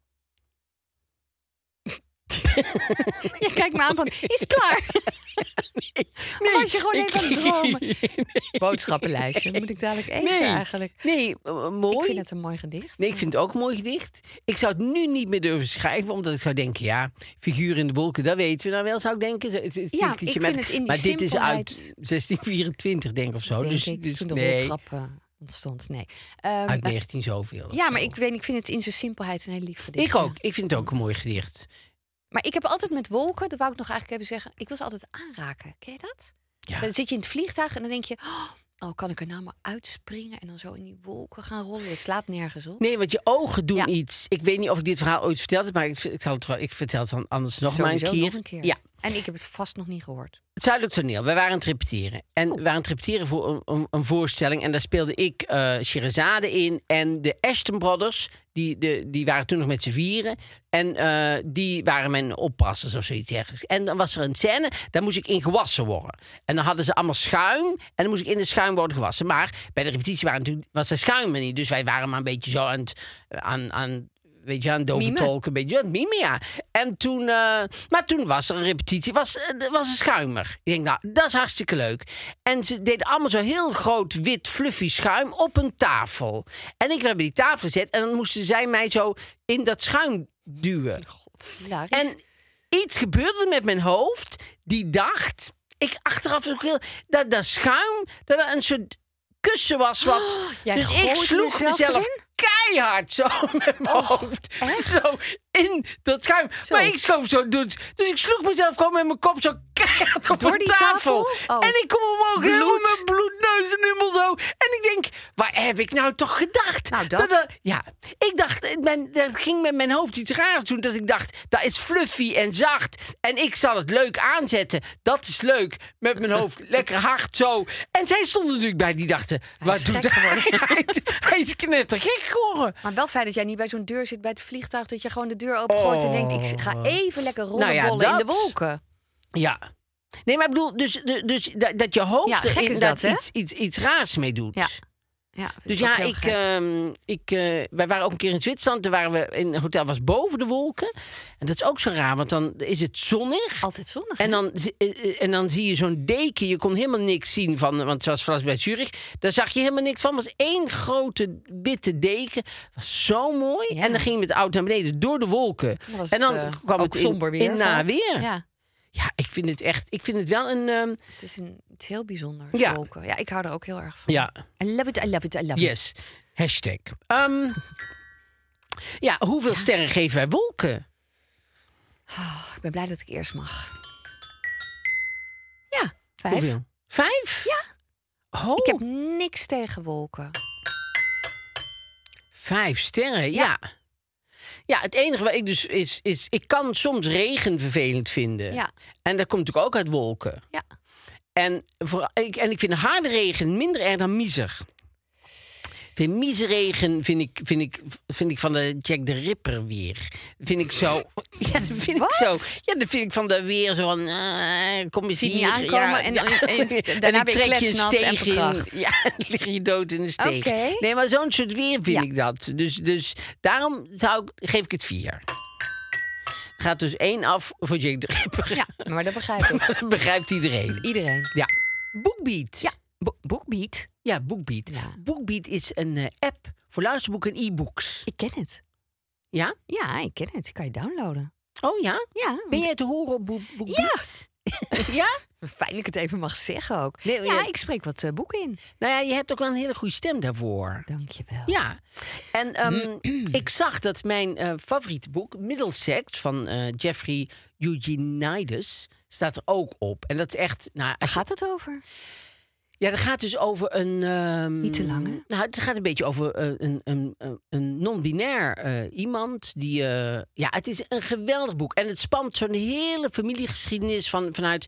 Je kijkt me aan van, is het klaar? Nee, was je gewoon even aan het dromen? Nee. Boodschappenlijstje, moet ik dadelijk eten eigenlijk? Nee, mooi. Ik vind het een mooi gedicht. Nee, ik vind het ook een mooi gedicht. Ik zou het nu niet meer durven schrijven, omdat ik zou denken, ja, figuur in de wolken, dat weten we nou wel, zou ik denken. Ja, ik vind het in die maar dit is uit 1624, 1624, denk ik, of zo. Dus toen de roltrap ontstond, nee. Uit 19 zoveel. Ja, maar ik vind het in zijn simpelheid een heel lief gedicht. Ik ook. Ik vind het ook een mooi gedicht. Maar ik heb altijd met wolken, dat wou ik nog eigenlijk even zeggen, ik wil ze altijd aanraken. Ken je dat? Ja. Dan zit je in het vliegtuig en dan denk je, oh, kan ik er nou maar uitspringen en dan zo in die wolken gaan rollen? Het slaat nergens op. Nee, want je ogen doen iets. Ik weet niet of ik dit verhaal ooit verteld heb, maar ik vertel het dan anders nog maar een keer. Ja. En ik heb het vast nog niet gehoord. Het Zuidelijk Toneel. We waren aan het repeteren. En we waren aan het repeteren voor een voorstelling. En daar speelde ik Sherazade in. En de Ashton Brothers, die waren toen nog met z'n vieren. En die waren mijn oppassers of zoiets ergens. En dan was er een scène, daar moest ik in gewassen worden. En dan hadden ze allemaal schuim. En dan moest ik in de schuim worden gewassen. Maar bij de repetitie was er schuim er niet. Dus wij waren maar een beetje zo aan weet je, aan doventolk, een beetje aan het mimen, ja. En toen, maar toen was er een repetitie, was een schuimer. Ik denk, nou, dat is hartstikke leuk. En ze deden allemaal zo heel groot wit fluffy schuim op een tafel. En ik werd bij die tafel gezet en dan moesten zij mij zo in dat schuim duwen. God, en iets gebeurde met mijn hoofd, die dacht, ik achteraf ook heel, dat schuim, dat er een soort kussen was wat. Dus ik sloeg mezelf keihard zo met mijn hoofd. Echt? Zo in dat schuim. Zo. Maar ik schoof zo. Dus ik sloeg mezelf gewoon met mijn kop zo keihard op de tafel. Oh. En ik kom omhoog helemaal met bloedneus en helemaal zo. En ik denk, waar heb ik nou toch gedacht? Nou, dat. Ik dacht, dat ging met mijn hoofd iets raars doen. Dat ik dacht, dat is fluffy en zacht. En ik zal het leuk aanzetten. Dat is leuk. Met mijn hoofd lekker hard zo. En zij stonden natuurlijk bij, die dachten, wat doet hij? Hij is knettergek geworden. Maar wel fijn dat jij niet bij zo'n deur zit bij het vliegtuig, dat je gewoon de deur opengooit en denkt, ik ga even lekker rollenbollen in de wolken. Ja. Nee, maar ik bedoel, dus dat je hoofd er inderdaad iets raars mee doet. Ja. Dus wij waren ook een keer in Zwitserland. Daar waren we in een hotel, was boven de wolken. En dat is ook zo raar, want dan is het zonnig. Altijd zonnig. En dan zie je zo'n deken. Je kon helemaal niks zien van, want het was vlak bij Zurich. Daar zag je helemaal niks van. Het was één grote witte deken. Was zo mooi. Ja. En dan ging je met de auto naar beneden door de wolken. En dan kwam het in naweer. Ja. Ja, ik vind het wel een. Het is iets heel bijzonders. Ja. Wolken. Ja, ik hou er ook heel erg van. Ja. I love it, I love it, I love it. Yes. #. Hoeveel sterren geven wij wolken? Oh, ik ben blij dat ik eerst mag. Ja, 5. Hoeveel? 5? Ja. Oh. Ik heb niks tegen wolken. 5 sterren, ja. Ja, het enige wat ik dus is ik kan soms regen vervelend vinden. Ja. En dat komt natuurlijk ook uit wolken. Ja. En ik vind harde regen minder erg dan miser. Miserregen vind ik van de Jack the Ripper weer. Vind ik zo. Ja, dat vind ik zo. Ja, dat vind ik van de weer zo van. Kom eens hier aankomen en daarna ben je kletsnat en verkracht. Ja, dan lig je dood in de steeg. Okay. Nee, maar zo'n soort weer vind ik dat. Dus daarom geef ik het 4. Gaat dus 1 af voor Jack the Ripper. Ja, maar dat begrijp ik. Dat begrijpt iedereen. Iedereen. Ja. BookBeat. Ja. BookBeat? Ja, BookBeat. Ja. BookBeat is een app voor luisterboeken en e-books. Ik ken het. Ja? Ja, ik ken het. Ik kan je downloaden. Oh ja? Ja. Ben jij te horen op BookBeat? Ja. Ja? Fijn dat ik het even mag zeggen ook. Nee, ik spreek wat boeken in. Nou ja, je hebt ook wel een hele goede stem daarvoor. Dank je wel. Ja. En ik zag dat mijn favoriete boek, Middlesex, van Jeffrey Eugenides, staat er ook op. En dat is echt. Nou, waar gaat het over? Ja, dat gaat dus over een. Niet te lang, hè? Nou, het gaat een beetje over een non-binair iemand. Die, het is een geweldig boek. En het spant zo'n hele familiegeschiedenis vanuit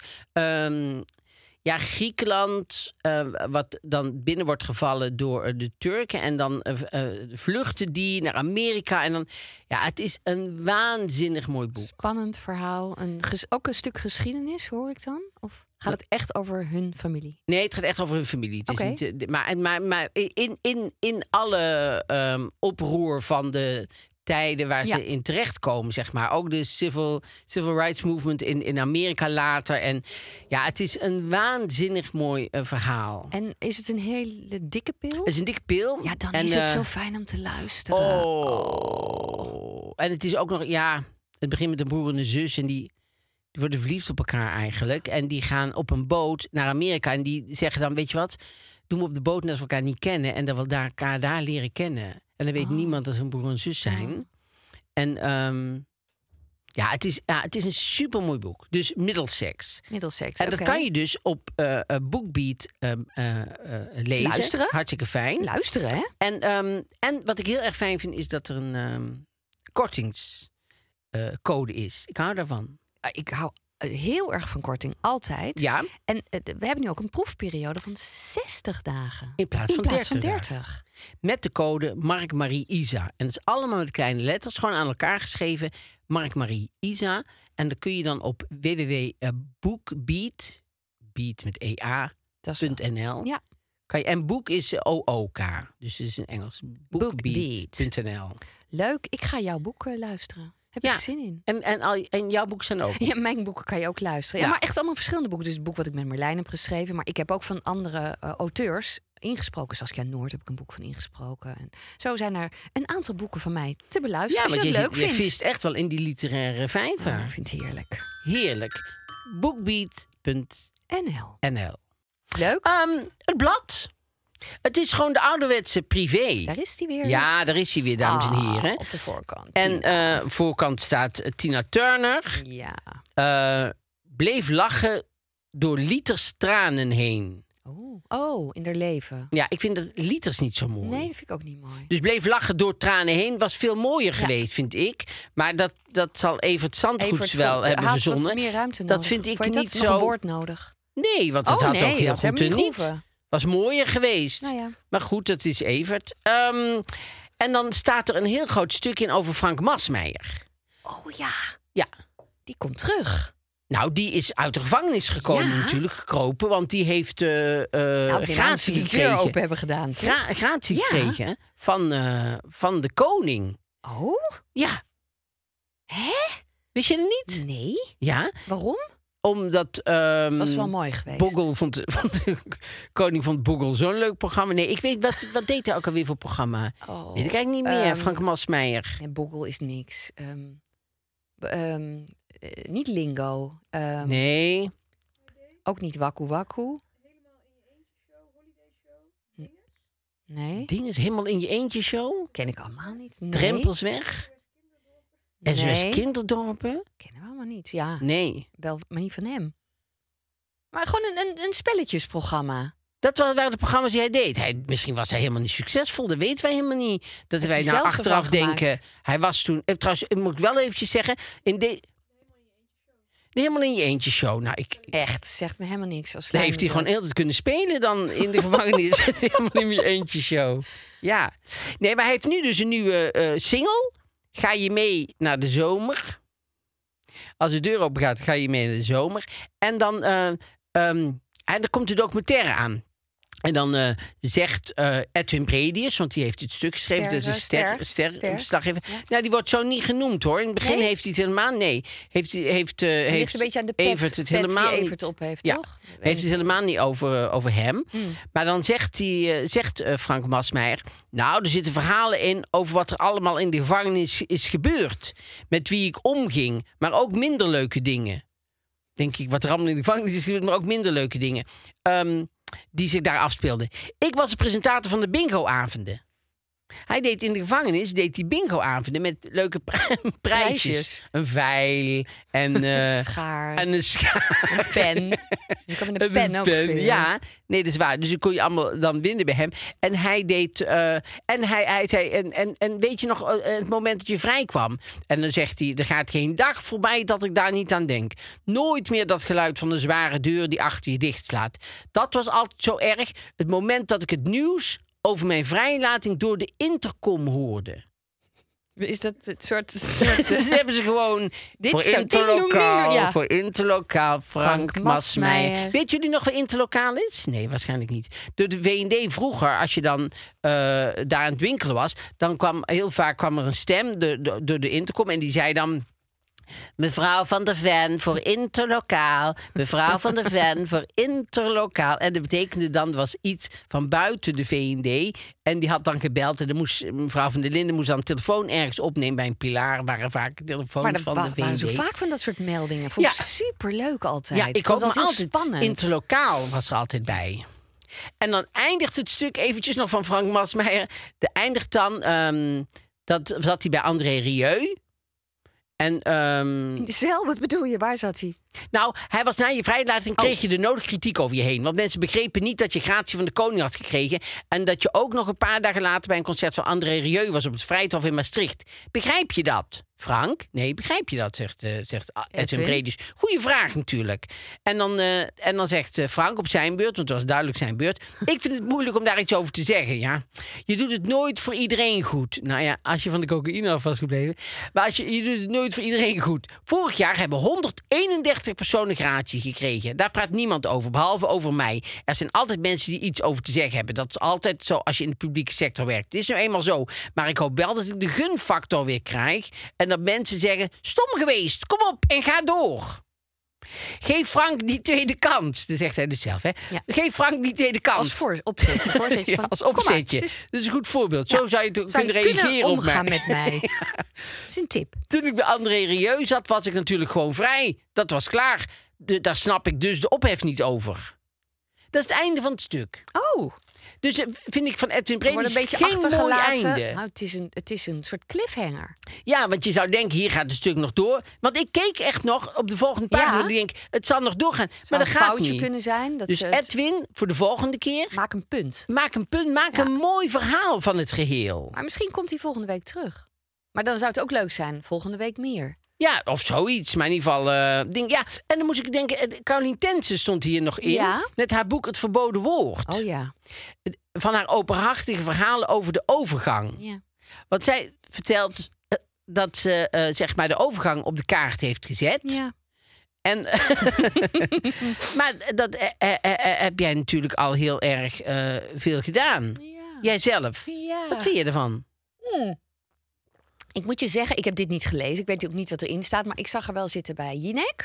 Griekenland. Wat dan binnen wordt gevallen door de Turken. En dan vluchten die naar Amerika. En dan, het is een waanzinnig mooi boek. Spannend verhaal. Ook een stuk geschiedenis, hoor ik dan? Of gaat het echt over hun familie? Nee, het gaat echt over hun familie. Het is niet, maar in alle oproer van de tijden waar ze in terechtkomen, zeg maar. Ook de civil rights movement in Amerika later. En ja, het is een waanzinnig mooi verhaal. En is het een hele dikke pil? Het is een dikke pil. Ja, dan is het zo fijn om te luisteren. Oh. En het is ook nog, het begint met een broer en een zus en die worden verliefd op elkaar eigenlijk. En die gaan op een boot naar Amerika. En die zeggen dan, weet je wat, doen we op de boot net als we elkaar niet kennen. En dan we elkaar daar leren kennen. En dan weet niemand dat ze een broer en zus zijn. En het is een supermooi boek. Dus Middlesex. En dat kan je dus op BookBeat lezen. Luisteren. Hartstikke fijn. Luisteren, hè? En wat ik heel erg fijn vind, is dat er een kortingscode is. Ik hou daarvan. Ik hou heel erg van korting, altijd. Ja. En we hebben nu ook een proefperiode van 60 dagen. In plaats van 30. Met de code Mark Marie Isa. En dat is allemaal met kleine letters, gewoon aan elkaar geschreven. Mark Marie Isa. En dan kun je dan op www.bookbeat, beat met ea.nl. Ja. En boek is OOK. Dus het is in Engels. Bookbeat.nl. Leuk. Ik ga jouw boeken luisteren. Heb ik zin in. En jouw boeken zijn ook? Ja, mijn boeken kan je ook luisteren. Ja, maar echt allemaal verschillende boeken. Dus het boek wat ik met Marlijn heb geschreven. Maar ik heb ook van andere auteurs ingesproken. Saskia Noord heb ik een boek van ingesproken. En zo zijn er een aantal boeken van mij te beluisteren. Ja, als je het leuk vindt. Je vist echt wel in die literaire vijver. Ik vind het heerlijk. Heerlijk. Bookbeat.nl. Leuk. Het blad. Het is gewoon de ouderwetse privé. Daar is hij weer. Ja, daar is hij weer, dames en heren. Op de voorkant. En voorkant staat Tina Turner. Ja. Bleef lachen door liters tranen heen. Oh, in haar leven. Ja, ik vind dat liters niet zo mooi. Nee, dat vind ik ook niet mooi. Dus bleef lachen door tranen heen was veel mooier geweest, vind ik. Maar dat zal Evert Zandgoeds wel hebben verzonnen. Wat meer ruimte nodig. Dat vind ik niet niet zo. Nog een woord nodig. Nee, want het had ook heel goed niet. Was mooier geweest. Nou ja. Maar goed, dat is Evert. En dan staat er een heel groot stuk in over Frank Masmeijer. Oh ja. Ja. Die komt terug. Nou, die is uit de gevangenis gekomen natuurlijk, gekropen. Want die heeft gratie gekregen. Open hebben gedaan. Gratie gekregen van de koning. Oh? Ja. Hè? Wist je het niet? Nee. Ja. Waarom? Omdat dat was wel mooi geweest. Boggel vond de koning vond Boggel zo'n leuk programma. Nee, ik weet wat deed hij ook alweer voor programma? Weet ik eigenlijk niet meer. Frank Masmeijer. Nee, Boggel is niks. Niet Lingo. Nee. Ook niet Waku Waku. Helemaal in je eentje show, holiday show. Nee. Ding is helemaal in je eentje show. Ken ik allemaal niet. Nee. Drempels weg. SOS Kinderdorpen. Kennen we allemaal niet, ja. Nee. Wel, maar niet van hem. Maar gewoon een spelletjesprogramma. Dat waren de programma's die hij deed. Misschien was hij helemaal niet succesvol. Dat weten wij helemaal niet. Dat wij nou achteraf denken. Hij was toen... Trouwens, ik moet wel eventjes zeggen... Helemaal in je eentje show. Nou, Echt, zegt me helemaal niks. Als heeft hij gewoon altijd kunnen spelen dan in de gevangenis. Helemaal in je eentje show. Ja. Nee, maar hij heeft nu dus een nieuwe single. Ga je mee naar de zomer? Als de deur open gaat, ga je mee naar de zomer. En dan er komt de documentaire aan. En dan zegt Edwin Bredius, want die heeft het stuk geschreven. Dat is een sterverslaggever. Ja. Nou, die wordt zo niet genoemd, hoor. In het begin heeft hij het helemaal... Nee, heeft ligt een beetje aan de pet, Evert het helemaal die niet... Evert op heeft, ja, toch? Heeft het helemaal niet over hem. Maar dan zegt Frank Masmeijer... Nou, er zitten verhalen in over wat er allemaal in de gevangenis is gebeurd. Met wie ik omging, maar ook minder leuke dingen. Denk ik, wat er allemaal in de gevangenis is gebeurd, maar ook minder leuke dingen. Die zich daar afspeelden. Ik was de presentator van de bingo-avonden. Hij deed in de gevangenis bingo-avonden met leuke prijsjes. Een veil en schaar. En een schaar. Een pen. Je kan met een pen ook veel. Ja, nee, dat is waar. Dus dan kon je allemaal dan winnen bij hem. En hij deed... en hij zei... En weet je nog het moment dat je vrij kwam? En dan zegt hij... Er gaat geen dag voorbij dat ik daar niet aan denk. Nooit meer dat geluid van de zware deur die achter je dicht slaat. Dat was altijd zo erg. Het moment dat ik het nieuws... over mijn vrijlating door de intercom hoorde. Is dat het soort... Dus hebben ze gewoon... Voor Interlokaal, Frank Masmeijer. Weet jullie nog wat Interlokaal is? Nee, waarschijnlijk niet. Door de V&D vroeger, als je dan daar aan het winkelen was... dan kwam heel vaak er een stem door de intercom... en die zei dan... Mevrouw van der Ven voor Interlokaal. Mevrouw van der Ven voor Interlokaal. En dat betekende dan, was iets van buiten de V&D. En die had dan gebeld. En dan moest mevrouw van der Linden dan een telefoon ergens opnemen bij een pilaar. Waren vaak telefoons van de VND. Maar zo vaak van dat soort meldingen. Vond ik superleuk altijd. Ja, ik vond het altijd spannend. Interlokaal was er altijd bij. En dan eindigt het stuk eventjes nog van Frank Masmeijer. De eindigt dan, dat zat hij bij André Rieu. En, in de cel, wat bedoel je? Waar zat hij? Nou, hij was na je vrijlating, kreeg je de nodige kritiek over je heen. Want mensen begrepen niet dat je gratie van de koning had gekregen. En dat je ook nog een paar dagen later bij een concert van André Rieu was op het Vrijthof in Maastricht. Begrijp je dat? Frank, nee, begrijp je dat, zegt Edwin Bredis. Goeie vraag natuurlijk. En dan zegt Frank op zijn beurt, want het was duidelijk zijn beurt... ik vind het moeilijk om daar iets over te zeggen, ja. Je doet het nooit voor iedereen goed. Nou ja, als je van de cocaïne af was gebleven. Maar je doet het nooit voor iedereen goed. Vorig jaar hebben 131 personen gratie gekregen. Daar praat niemand over, behalve over mij. Er zijn altijd mensen die iets over te zeggen hebben. Dat is altijd zo als je in de publieke sector werkt. Het is nou eenmaal zo. Maar ik hoop wel dat ik de gunfactor weer krijg... en dat mensen zeggen, stom geweest, kom op en ga door. Geef Frank die tweede kans. Dat zegt hij dus zelf, hè? Ja. Geef Frank die tweede kans. Als opzetje. Ja, als opzetje. Dat is een goed voorbeeld. Zo zou je het kunnen realiseren op mij. Met mij. Dat is een tip. Toen ik bij André Rieu zat, was ik natuurlijk gewoon vrij. Dat was klaar. Daar snap ik dus de ophef niet over. Dat is het einde van het stuk. Oh. Dus vind ik van Edwin Bredis een beetje geen mooi einde. Nou, het is een soort cliffhanger. Ja, want je zou denken, hier gaat het stuk nog door. Want ik keek echt nog op de volgende pagina. Ja. Ik denk, het zal nog doorgaan. Maar dat gaat niet. Een foutje kunnen zijn. Dat dus Edwin, voor de volgende keer... Maak een punt. Maak een mooi verhaal van het geheel. Maar misschien komt hij volgende week terug. Maar dan zou het ook leuk zijn. Volgende week meer. Ja, of zoiets. Maar in ieder geval... ja. En dan moest ik denken... Caroline Tense stond hier nog in. Ja? Met haar boek Het Verboden Woord. Oh ja. Van haar openhartige verhalen over de overgang. Ja. Want zij vertelt dat ze zeg maar de overgang op de kaart heeft gezet. Ja. En maar dat heb jij natuurlijk al heel erg veel gedaan. Ja. Jijzelf. Ja. Wat vind je ervan? Ik moet je zeggen, ik heb dit niet gelezen. Ik weet ook niet wat erin staat. Maar ik zag haar wel zitten bij Jinek.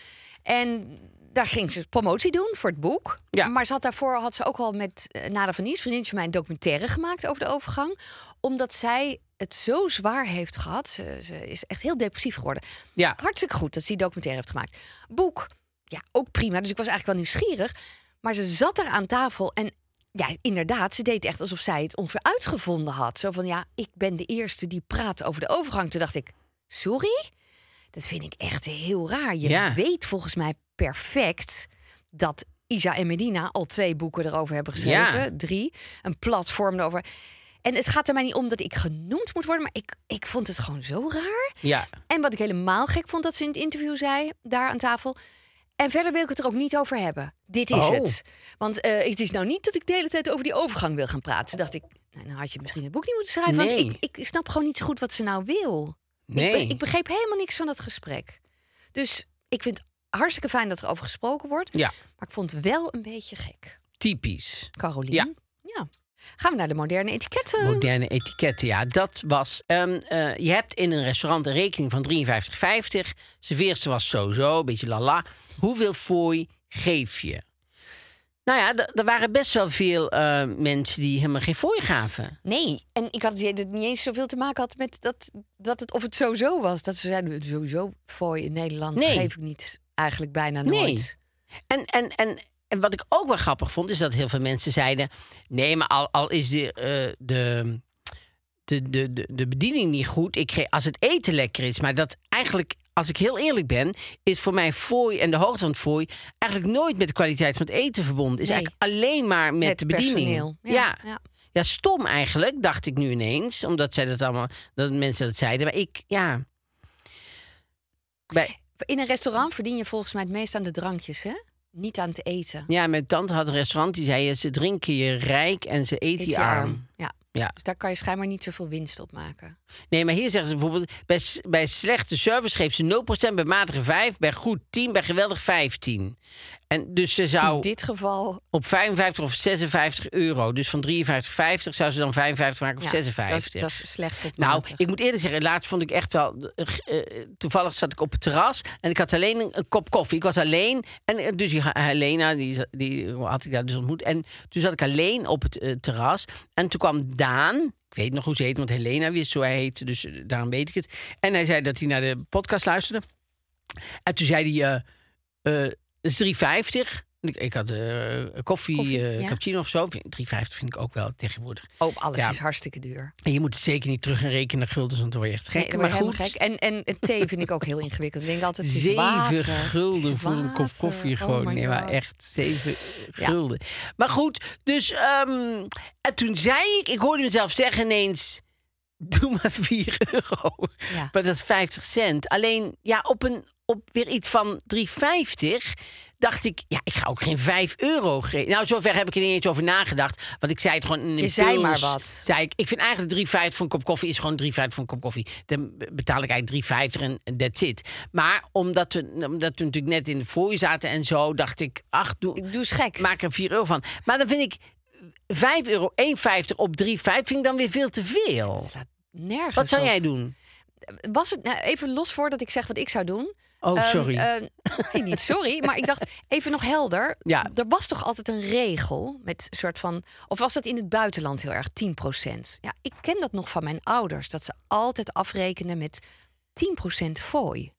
En daar ging ze promotie doen voor het boek. Ja. Maar daarvoor had ze ook al met Nada van Nies, vriendin van mij, een documentaire gemaakt over de overgang. Omdat zij het zo zwaar heeft gehad. Ze is echt heel depressief geworden. Ja. Hartstikke goed dat ze die documentaire heeft gemaakt. Boek, ja, ook prima. Dus ik was eigenlijk wel nieuwsgierig. Maar ze zat daar aan tafel en ja, inderdaad, ze deed echt alsof zij het ongeveer uitgevonden had. Zo van, ja, ik ben de eerste die praat over de overgang. Toen dacht ik, sorry? Dat vind ik echt heel raar. Je weet volgens mij perfect dat Isa en Medina al 2 boeken erover hebben geschreven. Ja. 3. Een platform erover. En het gaat er mij niet om dat ik genoemd moet worden, maar ik vond het gewoon zo raar. Ja. En wat ik helemaal gek vond, dat ze in het interview zei, daar aan tafel... En verder wil ik het er ook niet over hebben. Dit is het. Want het is nou niet dat ik de hele tijd over die overgang wil gaan praten. Toen dacht ik, nou had je misschien het boek niet moeten schrijven. Nee. Want ik snap gewoon niet zo goed wat ze nou wil. Nee. Ik begreep helemaal niks van dat gesprek. Dus ik vind het hartstikke fijn dat er over gesproken wordt. Ja. Maar ik vond het wel een beetje gek. Typisch. Carolien. Ja. Gaan we naar de moderne etiketten. Moderne etiketten, ja. Dat was... je hebt in een restaurant een rekening van €53,50. Serveerster was sowieso, een beetje lala. Hoeveel fooi geef je? Nou ja, er waren best wel veel mensen die helemaal geen fooi gaven. Nee, en ik had het idee dat het niet eens zoveel te maken had met dat het of het sowieso was. Dat ze zeiden, sowieso fooi in Nederland geef ik niet eigenlijk bijna nooit. En wat ik ook wel grappig vond, is dat heel veel mensen zeiden... nee, maar al is de bediening niet goed... als het eten lekker is, maar dat eigenlijk... Als ik heel eerlijk ben, is voor mij fooi en de hoogte van het fooi... eigenlijk nooit met de kwaliteit van het eten verbonden. Is eigenlijk alleen maar met de bediening. Ja. Ja, stom eigenlijk, dacht ik nu ineens. Omdat zij dat allemaal, dat mensen dat zeiden. Maar in een restaurant verdien je volgens mij het meest aan de drankjes, hè? Niet aan het eten. Ja, mijn tante had een restaurant die zei... ze drinken je rijk en ze eten je arm. Ja. Dus daar kan je schijnbaar niet zoveel winst op maken. Nee, maar hier zeggen ze bijvoorbeeld... bij slechte service geeft ze 0%, bij matige 5%, bij goed 10%, bij geweldig 15%. En dus ze zou... In dit geval... Op 55 of €56. Dus van 53,50 zou ze dan 55 maken of 56. Dat is slecht op Nou, ik moet eerlijk zeggen, laatst vond ik echt wel... toevallig zat ik op het terras en ik had alleen een kop koffie. Ik was alleen. En dus Helena, die had ik daar dus ontmoet. En toen zat ik alleen op het terras. En toen kwam Daan... Ik weet nog hoe ze heet, want Helena wist zo hij heette. Dus daarom weet ik het. En hij zei dat hij naar de podcast luisterde. En toen zei hij... dat is €3,50. Ik had koffie cappuccino of zo. €3,50 vind ik ook wel tegenwoordig. Oh, alles is hartstikke duur. En je moet het zeker niet terug gaan rekenen naar guldens, want dan word je echt gek. Nee, maar goed. Gek. En het thee vind ik ook heel ingewikkeld. Ik denk altijd, het is 7 gulden voor een kop koffie gewoon. Nee, maar echt 7 gulden. Maar goed, dus... en toen zei ik hoorde mezelf zeggen ineens... doe maar €4. Ja. Maar dat is 50 cent. Alleen, ja, op weer iets van €3,50 dacht ik, ja, ik ga ook geen €5 geven. Nou, zover heb ik er niet eens over nagedacht. Want ik zei het gewoon in een impuls. Je zei maar wat. Zei ik vind eigenlijk €3,50 voor een kop koffie is gewoon €3,50 voor een kop koffie. Dan betaal ik eigenlijk €3,50 en that's it. Maar omdat we natuurlijk net in de fooi zaten en zo, dacht ik, ach, Ik doe eens gek. maak er €4 van. Maar dan vind ik €5, €1,50 op €3,50 vind ik dan weer veel te veel. Het slaat nergens Wat zou op. jij doen? Was het, nou, even los voordat ik zeg wat ik zou doen. Oh, sorry. Nee, niet sorry, maar ik dacht even nog helder. Ja. Er was toch altijd een regel met soort van, of was dat in het buitenland heel erg 10%? Ja, ik ken dat nog van mijn ouders, dat ze altijd afrekenen met 10% fooi.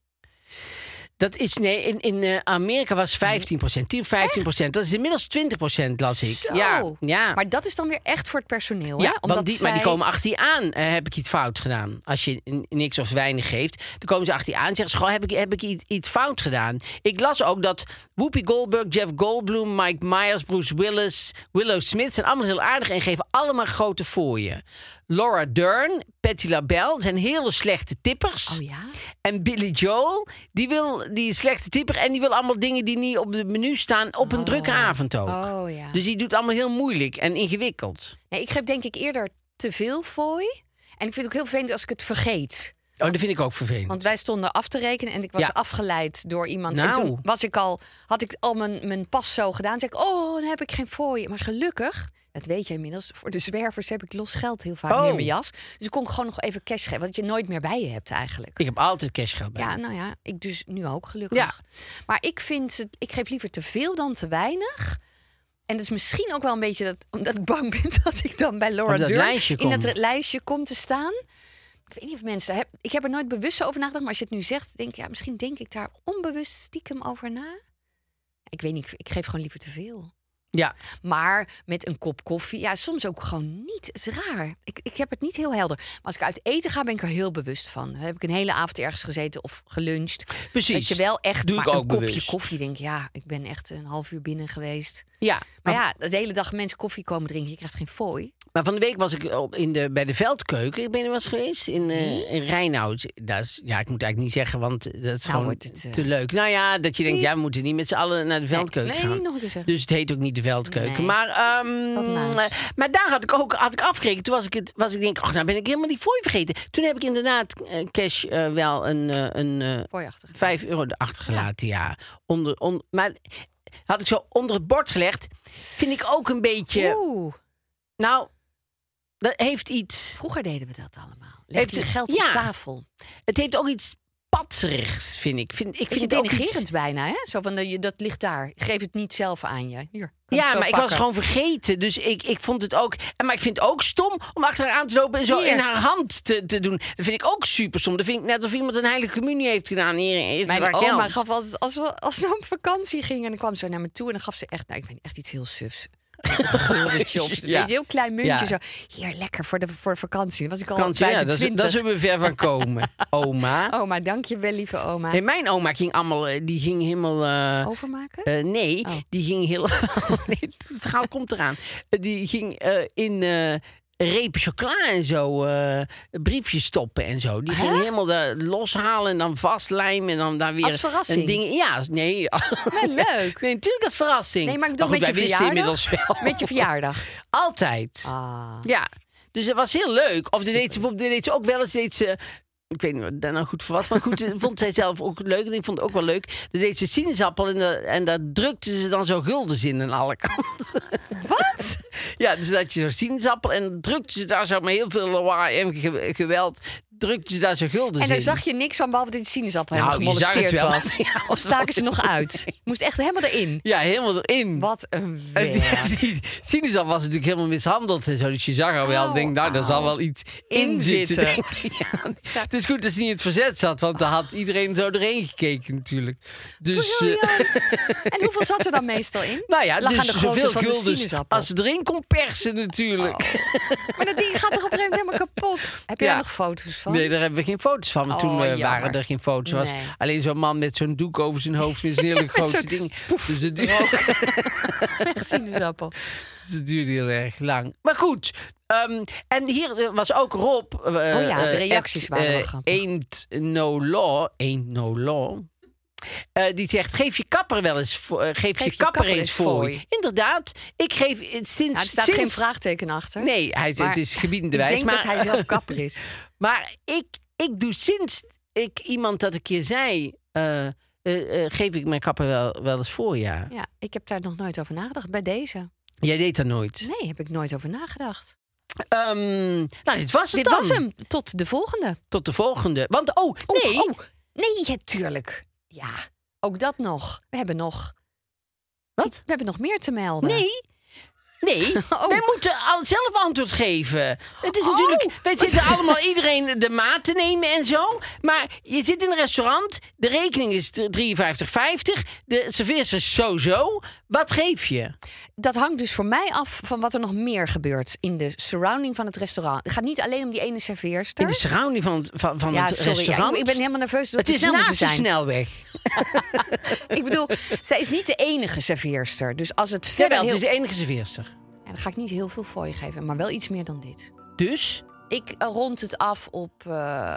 Dat is, nee, in Amerika was 15%. 15%. Dat is inmiddels 20%, las ik. Zo. Ja. Maar dat is dan weer echt voor het personeel, hè? Ja, Omdat want maar die komen achter je aan. Heb ik iets fout gedaan? Als je niks of weinig geeft, dan komen ze achter je aan en zeggen ze, goh, heb ik iets fout gedaan? Ik las ook dat Whoopi Goldberg, Jeff Goldblum, Mike Myers, Bruce Willis, Willow Smith zijn allemaal heel aardig en geven allemaal grote fooien. Laura Dern, Patti LaBelle zijn hele slechte tippers. Oh ja? En Billy Joel, die is slechte tipper en die wil allemaal dingen die niet op het menu staan op een drukke avond ook. Oh ja. Dus die doet allemaal heel moeilijk en ingewikkeld. Nee, ik geef denk ik eerder te veel fooi. En ik vind het ook heel vervelend als ik het vergeet. Oh, dat vind ik ook vervelend. Want wij stonden af te rekenen en ik was afgeleid door iemand. Nou. En toen had ik al mijn pas zo gedaan. Zeg ik, oh, dan heb ik geen fooi. Maar gelukkig, dat weet je inmiddels, voor de zwervers heb ik los geld heel vaak in mijn jas. Dus ik kon gewoon nog even cash geven. Wat je nooit meer bij je hebt eigenlijk. Ik heb altijd cashgeld bij. Ja, nou ja, ik dus nu ook gelukkig. Ja. Maar ik geef liever te veel dan te weinig. En dat is misschien ook wel een beetje omdat ik bang ben dat ik dan bij Laura Dern in het lijstje kom te staan. Ik weet niet of mensen... Ik heb er nooit bewust over nagedacht. Maar als je het nu zegt, denk ik... Ja, misschien denk ik daar onbewust stiekem over na. Ik weet niet, ik geef gewoon liever te veel. Ja. Maar met een kop koffie... Ja, soms ook gewoon niet. Het is raar. Ik heb het niet heel helder. Maar als ik uit eten ga, ben ik er heel bewust van. Dan heb ik een hele avond ergens gezeten of geluncht. Precies. Dat je wel echt... Doe ik maar ook een kopje bewust. koffie, denk ik... Ja, ik ben echt een half uur binnen geweest. Ja. Maar ja, de hele dag mensen koffie komen drinken. Je krijgt geen fooi. Maar van de week was ik bij de Veldkeuken. Ik ben er wel eens geweest in Reinoud. Dat is, ja, ik moet eigenlijk niet zeggen, want dat is gewoon te leuk. Nou ja, dat je denkt, ja, we moeten niet met z'n allen naar de Veldkeuken gaan. Nee, nog een keer zeggen. Dus het heet ook niet de Veldkeuken. Nee. Maar daar had ik afgerekend. Toen was ik denk, ach, nou ben ik helemaal die fooi vergeten. Toen heb ik inderdaad cash wel een €5 achtergelaten. Ja. Maar had ik zo onder het bord gelegd. Vind ik ook een beetje... Oeh. Nou, dat heeft iets... Vroeger deden we dat allemaal. Legde je geld op tafel. Het heeft ook iets patserigs, vind ik. Ik vind het ook denigrerend iets... bijna, hè? Zo van, dat ligt daar. Geef het niet zelf aan je. Hier, ja, maar ik was gewoon vergeten. Dus ik vond het ook... Maar ik vind het ook stom om achter haar aan te lopen en zo in haar hand te doen. Dat vind ik ook super stom. Dat vind ik net of iemand een heilige communie heeft gedaan. Hier, mijn oma gaf altijd, als we op vakantie gingen... en dan kwam ze naar me toe en dan gaf ze echt... Nou, ik vind echt iets heel sufs. Guldetje of een heel klein muntje. Zo. Hier, lekker voor de vakantie. Dan was ik al 25. Daar zullen we ver van komen. Oma. Oma, dank je wel, lieve oma. Nee, mijn oma ging helemaal... Overmaken? Nee, die ging heel... nee, het verhaal komt eraan. Die ging in... repen chocola en zo, briefjes stoppen en zo. Die ging helemaal loshalen en dan vastlijmen en dan daar weer... Als verrassing? Dingen, ja, nee. Leuk. Nee, natuurlijk als verrassing. Nee, maar ik bedoel, met je verjaardag? Met je verjaardag? Altijd. Ja. Dus het was heel leuk. Of deed ze ook wel eens... Ik weet niet wat daar nou goed voor was. Maar goed, vond zij zelf ook leuk. En ik vond het ook wel leuk. Dan deed ze sinaasappel en daar drukte ze dan zo guldens in aan alle kanten. Wat? Ja, dus dat je zo'n sinaasappel en drukte ze daar zo met heel veel lawaai en geweld. Drukte ze daar zo guldens in. En daar zag je niks van, behalve dat die sinaasappel helemaal gemolesteerd was. Ja, of staken ze nog uit? Moest echt helemaal erin. Ja, helemaal erin. Wat een werk. Die sinaasappel was natuurlijk helemaal mishandeld en zo. Dus je zag al wel, denk, nou, daar zal wel iets in zitten. Ja, het is goed dat ze niet in het verzet zat, want dan had iedereen zo doorheen gekeken natuurlijk. Dus, en hoeveel zat er dan meestal in? Nou ja, lag dus aan de grootte zoveel van de guldens sinaasappel. als ze erin kon persen natuurlijk. Maar dat ding gaat toch op een gegeven moment helemaal kapot? Heb je daar nog foto's van? van? Nee, daar hebben we geen foto's van. Want toen waren er geen foto's. Er was alleen zo'n man met zo'n doek over zijn hoofd met een hele grote ding. Dus het duurde Echt sinaasappel. Dus het duurde heel erg lang. Maar goed. En hier was ook Rob. De reacties waren wel grappig. Ain't no law. Die zegt, geef je kapper wel eens voor. Geef je kapper eens voor. Inderdaad, ik geef sinds... er staat geen vraagteken achter. Nee, het is gebiedende wijs. Ik denk dat hij zelf kapper is. Maar ik doe sinds ik iemand dat een keer zei... geef ik mijn kapper wel eens voor, ja. Ja, ik heb daar nog nooit over nagedacht bij deze. Jij deed dat nooit? Nee, heb ik nooit over nagedacht. Dit was het dan. Dit was hem. Tot de volgende. Want, nee, tuurlijk. Ja, ook dat nog. We hebben nog... Wat? We hebben nog meer te melden. Nee, wij moeten zelf antwoord geven. Het is natuurlijk... Wij zitten allemaal iedereen de maat te nemen en zo. Maar je zit in een restaurant. De rekening is 53,50. De serveerster is zo. Wat geef je? Dat hangt dus voor mij af van wat er nog meer gebeurt in de surrounding van het restaurant. Het gaat niet alleen om die ene serveerster. In de surrounding van het restaurant? Ik ben helemaal nerveus dat het snel moet zijn. Het is naast de snelweg. Ik bedoel, zij is niet de enige serveerster. Dus als het verder het is de enige serveerster. Ja, dan ga ik niet heel veel voor je geven, maar wel iets meer dan dit. Dus? Ik rond het af op 57,5.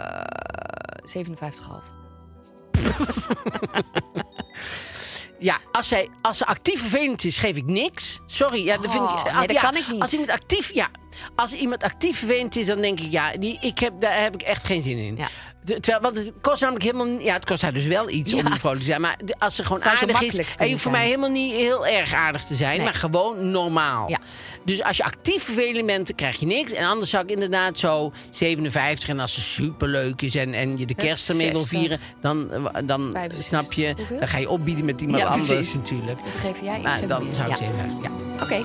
Ja, als ze actief vervelend is, geef ik niks. Sorry, ja, dat vind ik. Dat kan ik niet. Als iemand actief vervelend is, dan denk ik, daar heb ik echt geen zin in. Ja. Want het kost namelijk helemaal... Ja, het kost haar dus wel iets om vrolijk te zijn. Maar als ze gewoon aardig is... En je hoeft voor mij helemaal niet heel erg aardig te zijn. Nee. Maar gewoon normaal. Ja. Dus als je actief vervelend bent, dan krijg je niks. En anders zou ik inderdaad zo 57. En als ze superleuk is en je de kerst ermee wil vieren... Dan 65. Snap je... Hoeveel? Dan ga je opbieden met iemand anders natuurlijk. Dat geef jij. Dan zou ik 57. Ja. Oké.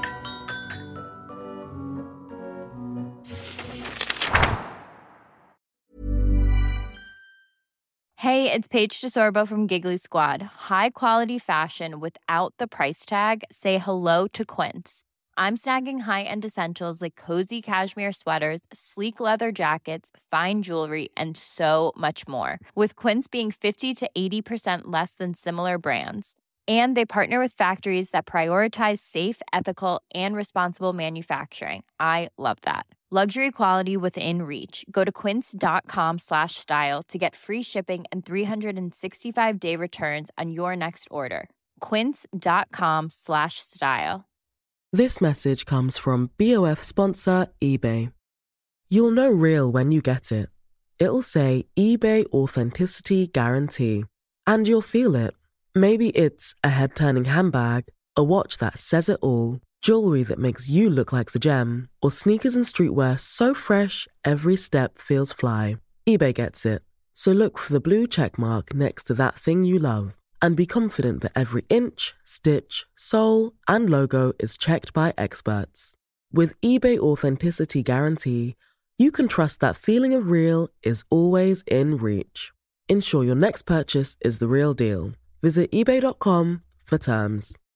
Hey, it's Paige DeSorbo from Giggly Squad. High quality fashion without the price tag. Say hello to Quince. I'm snagging high-end essentials like cozy cashmere sweaters, sleek leather jackets, fine jewelry, and so much more. With Quince being 50 to 80% less than similar brands. And they partner with factories that prioritize safe, ethical, and responsible manufacturing. I love that. Luxury quality within reach. Go to quince.com/style to get free shipping and 365-day returns on your next order. Quince.com/style. This message comes from BOF sponsor eBay. You'll know real when you get it. It'll say eBay Authenticity Guarantee. And you'll feel it. Maybe it's a head-turning handbag, a watch that says it all, jewelry that makes you look like the gem, or sneakers and streetwear so fresh every step feels fly. eBay gets it. So look for the blue check mark next to that thing you love and be confident that every inch, stitch, sole, and logo is checked by experts. With eBay Authenticity Guarantee, you can trust that feeling of real is always in reach. Ensure your next purchase is the real deal. Visit eBay.com for terms.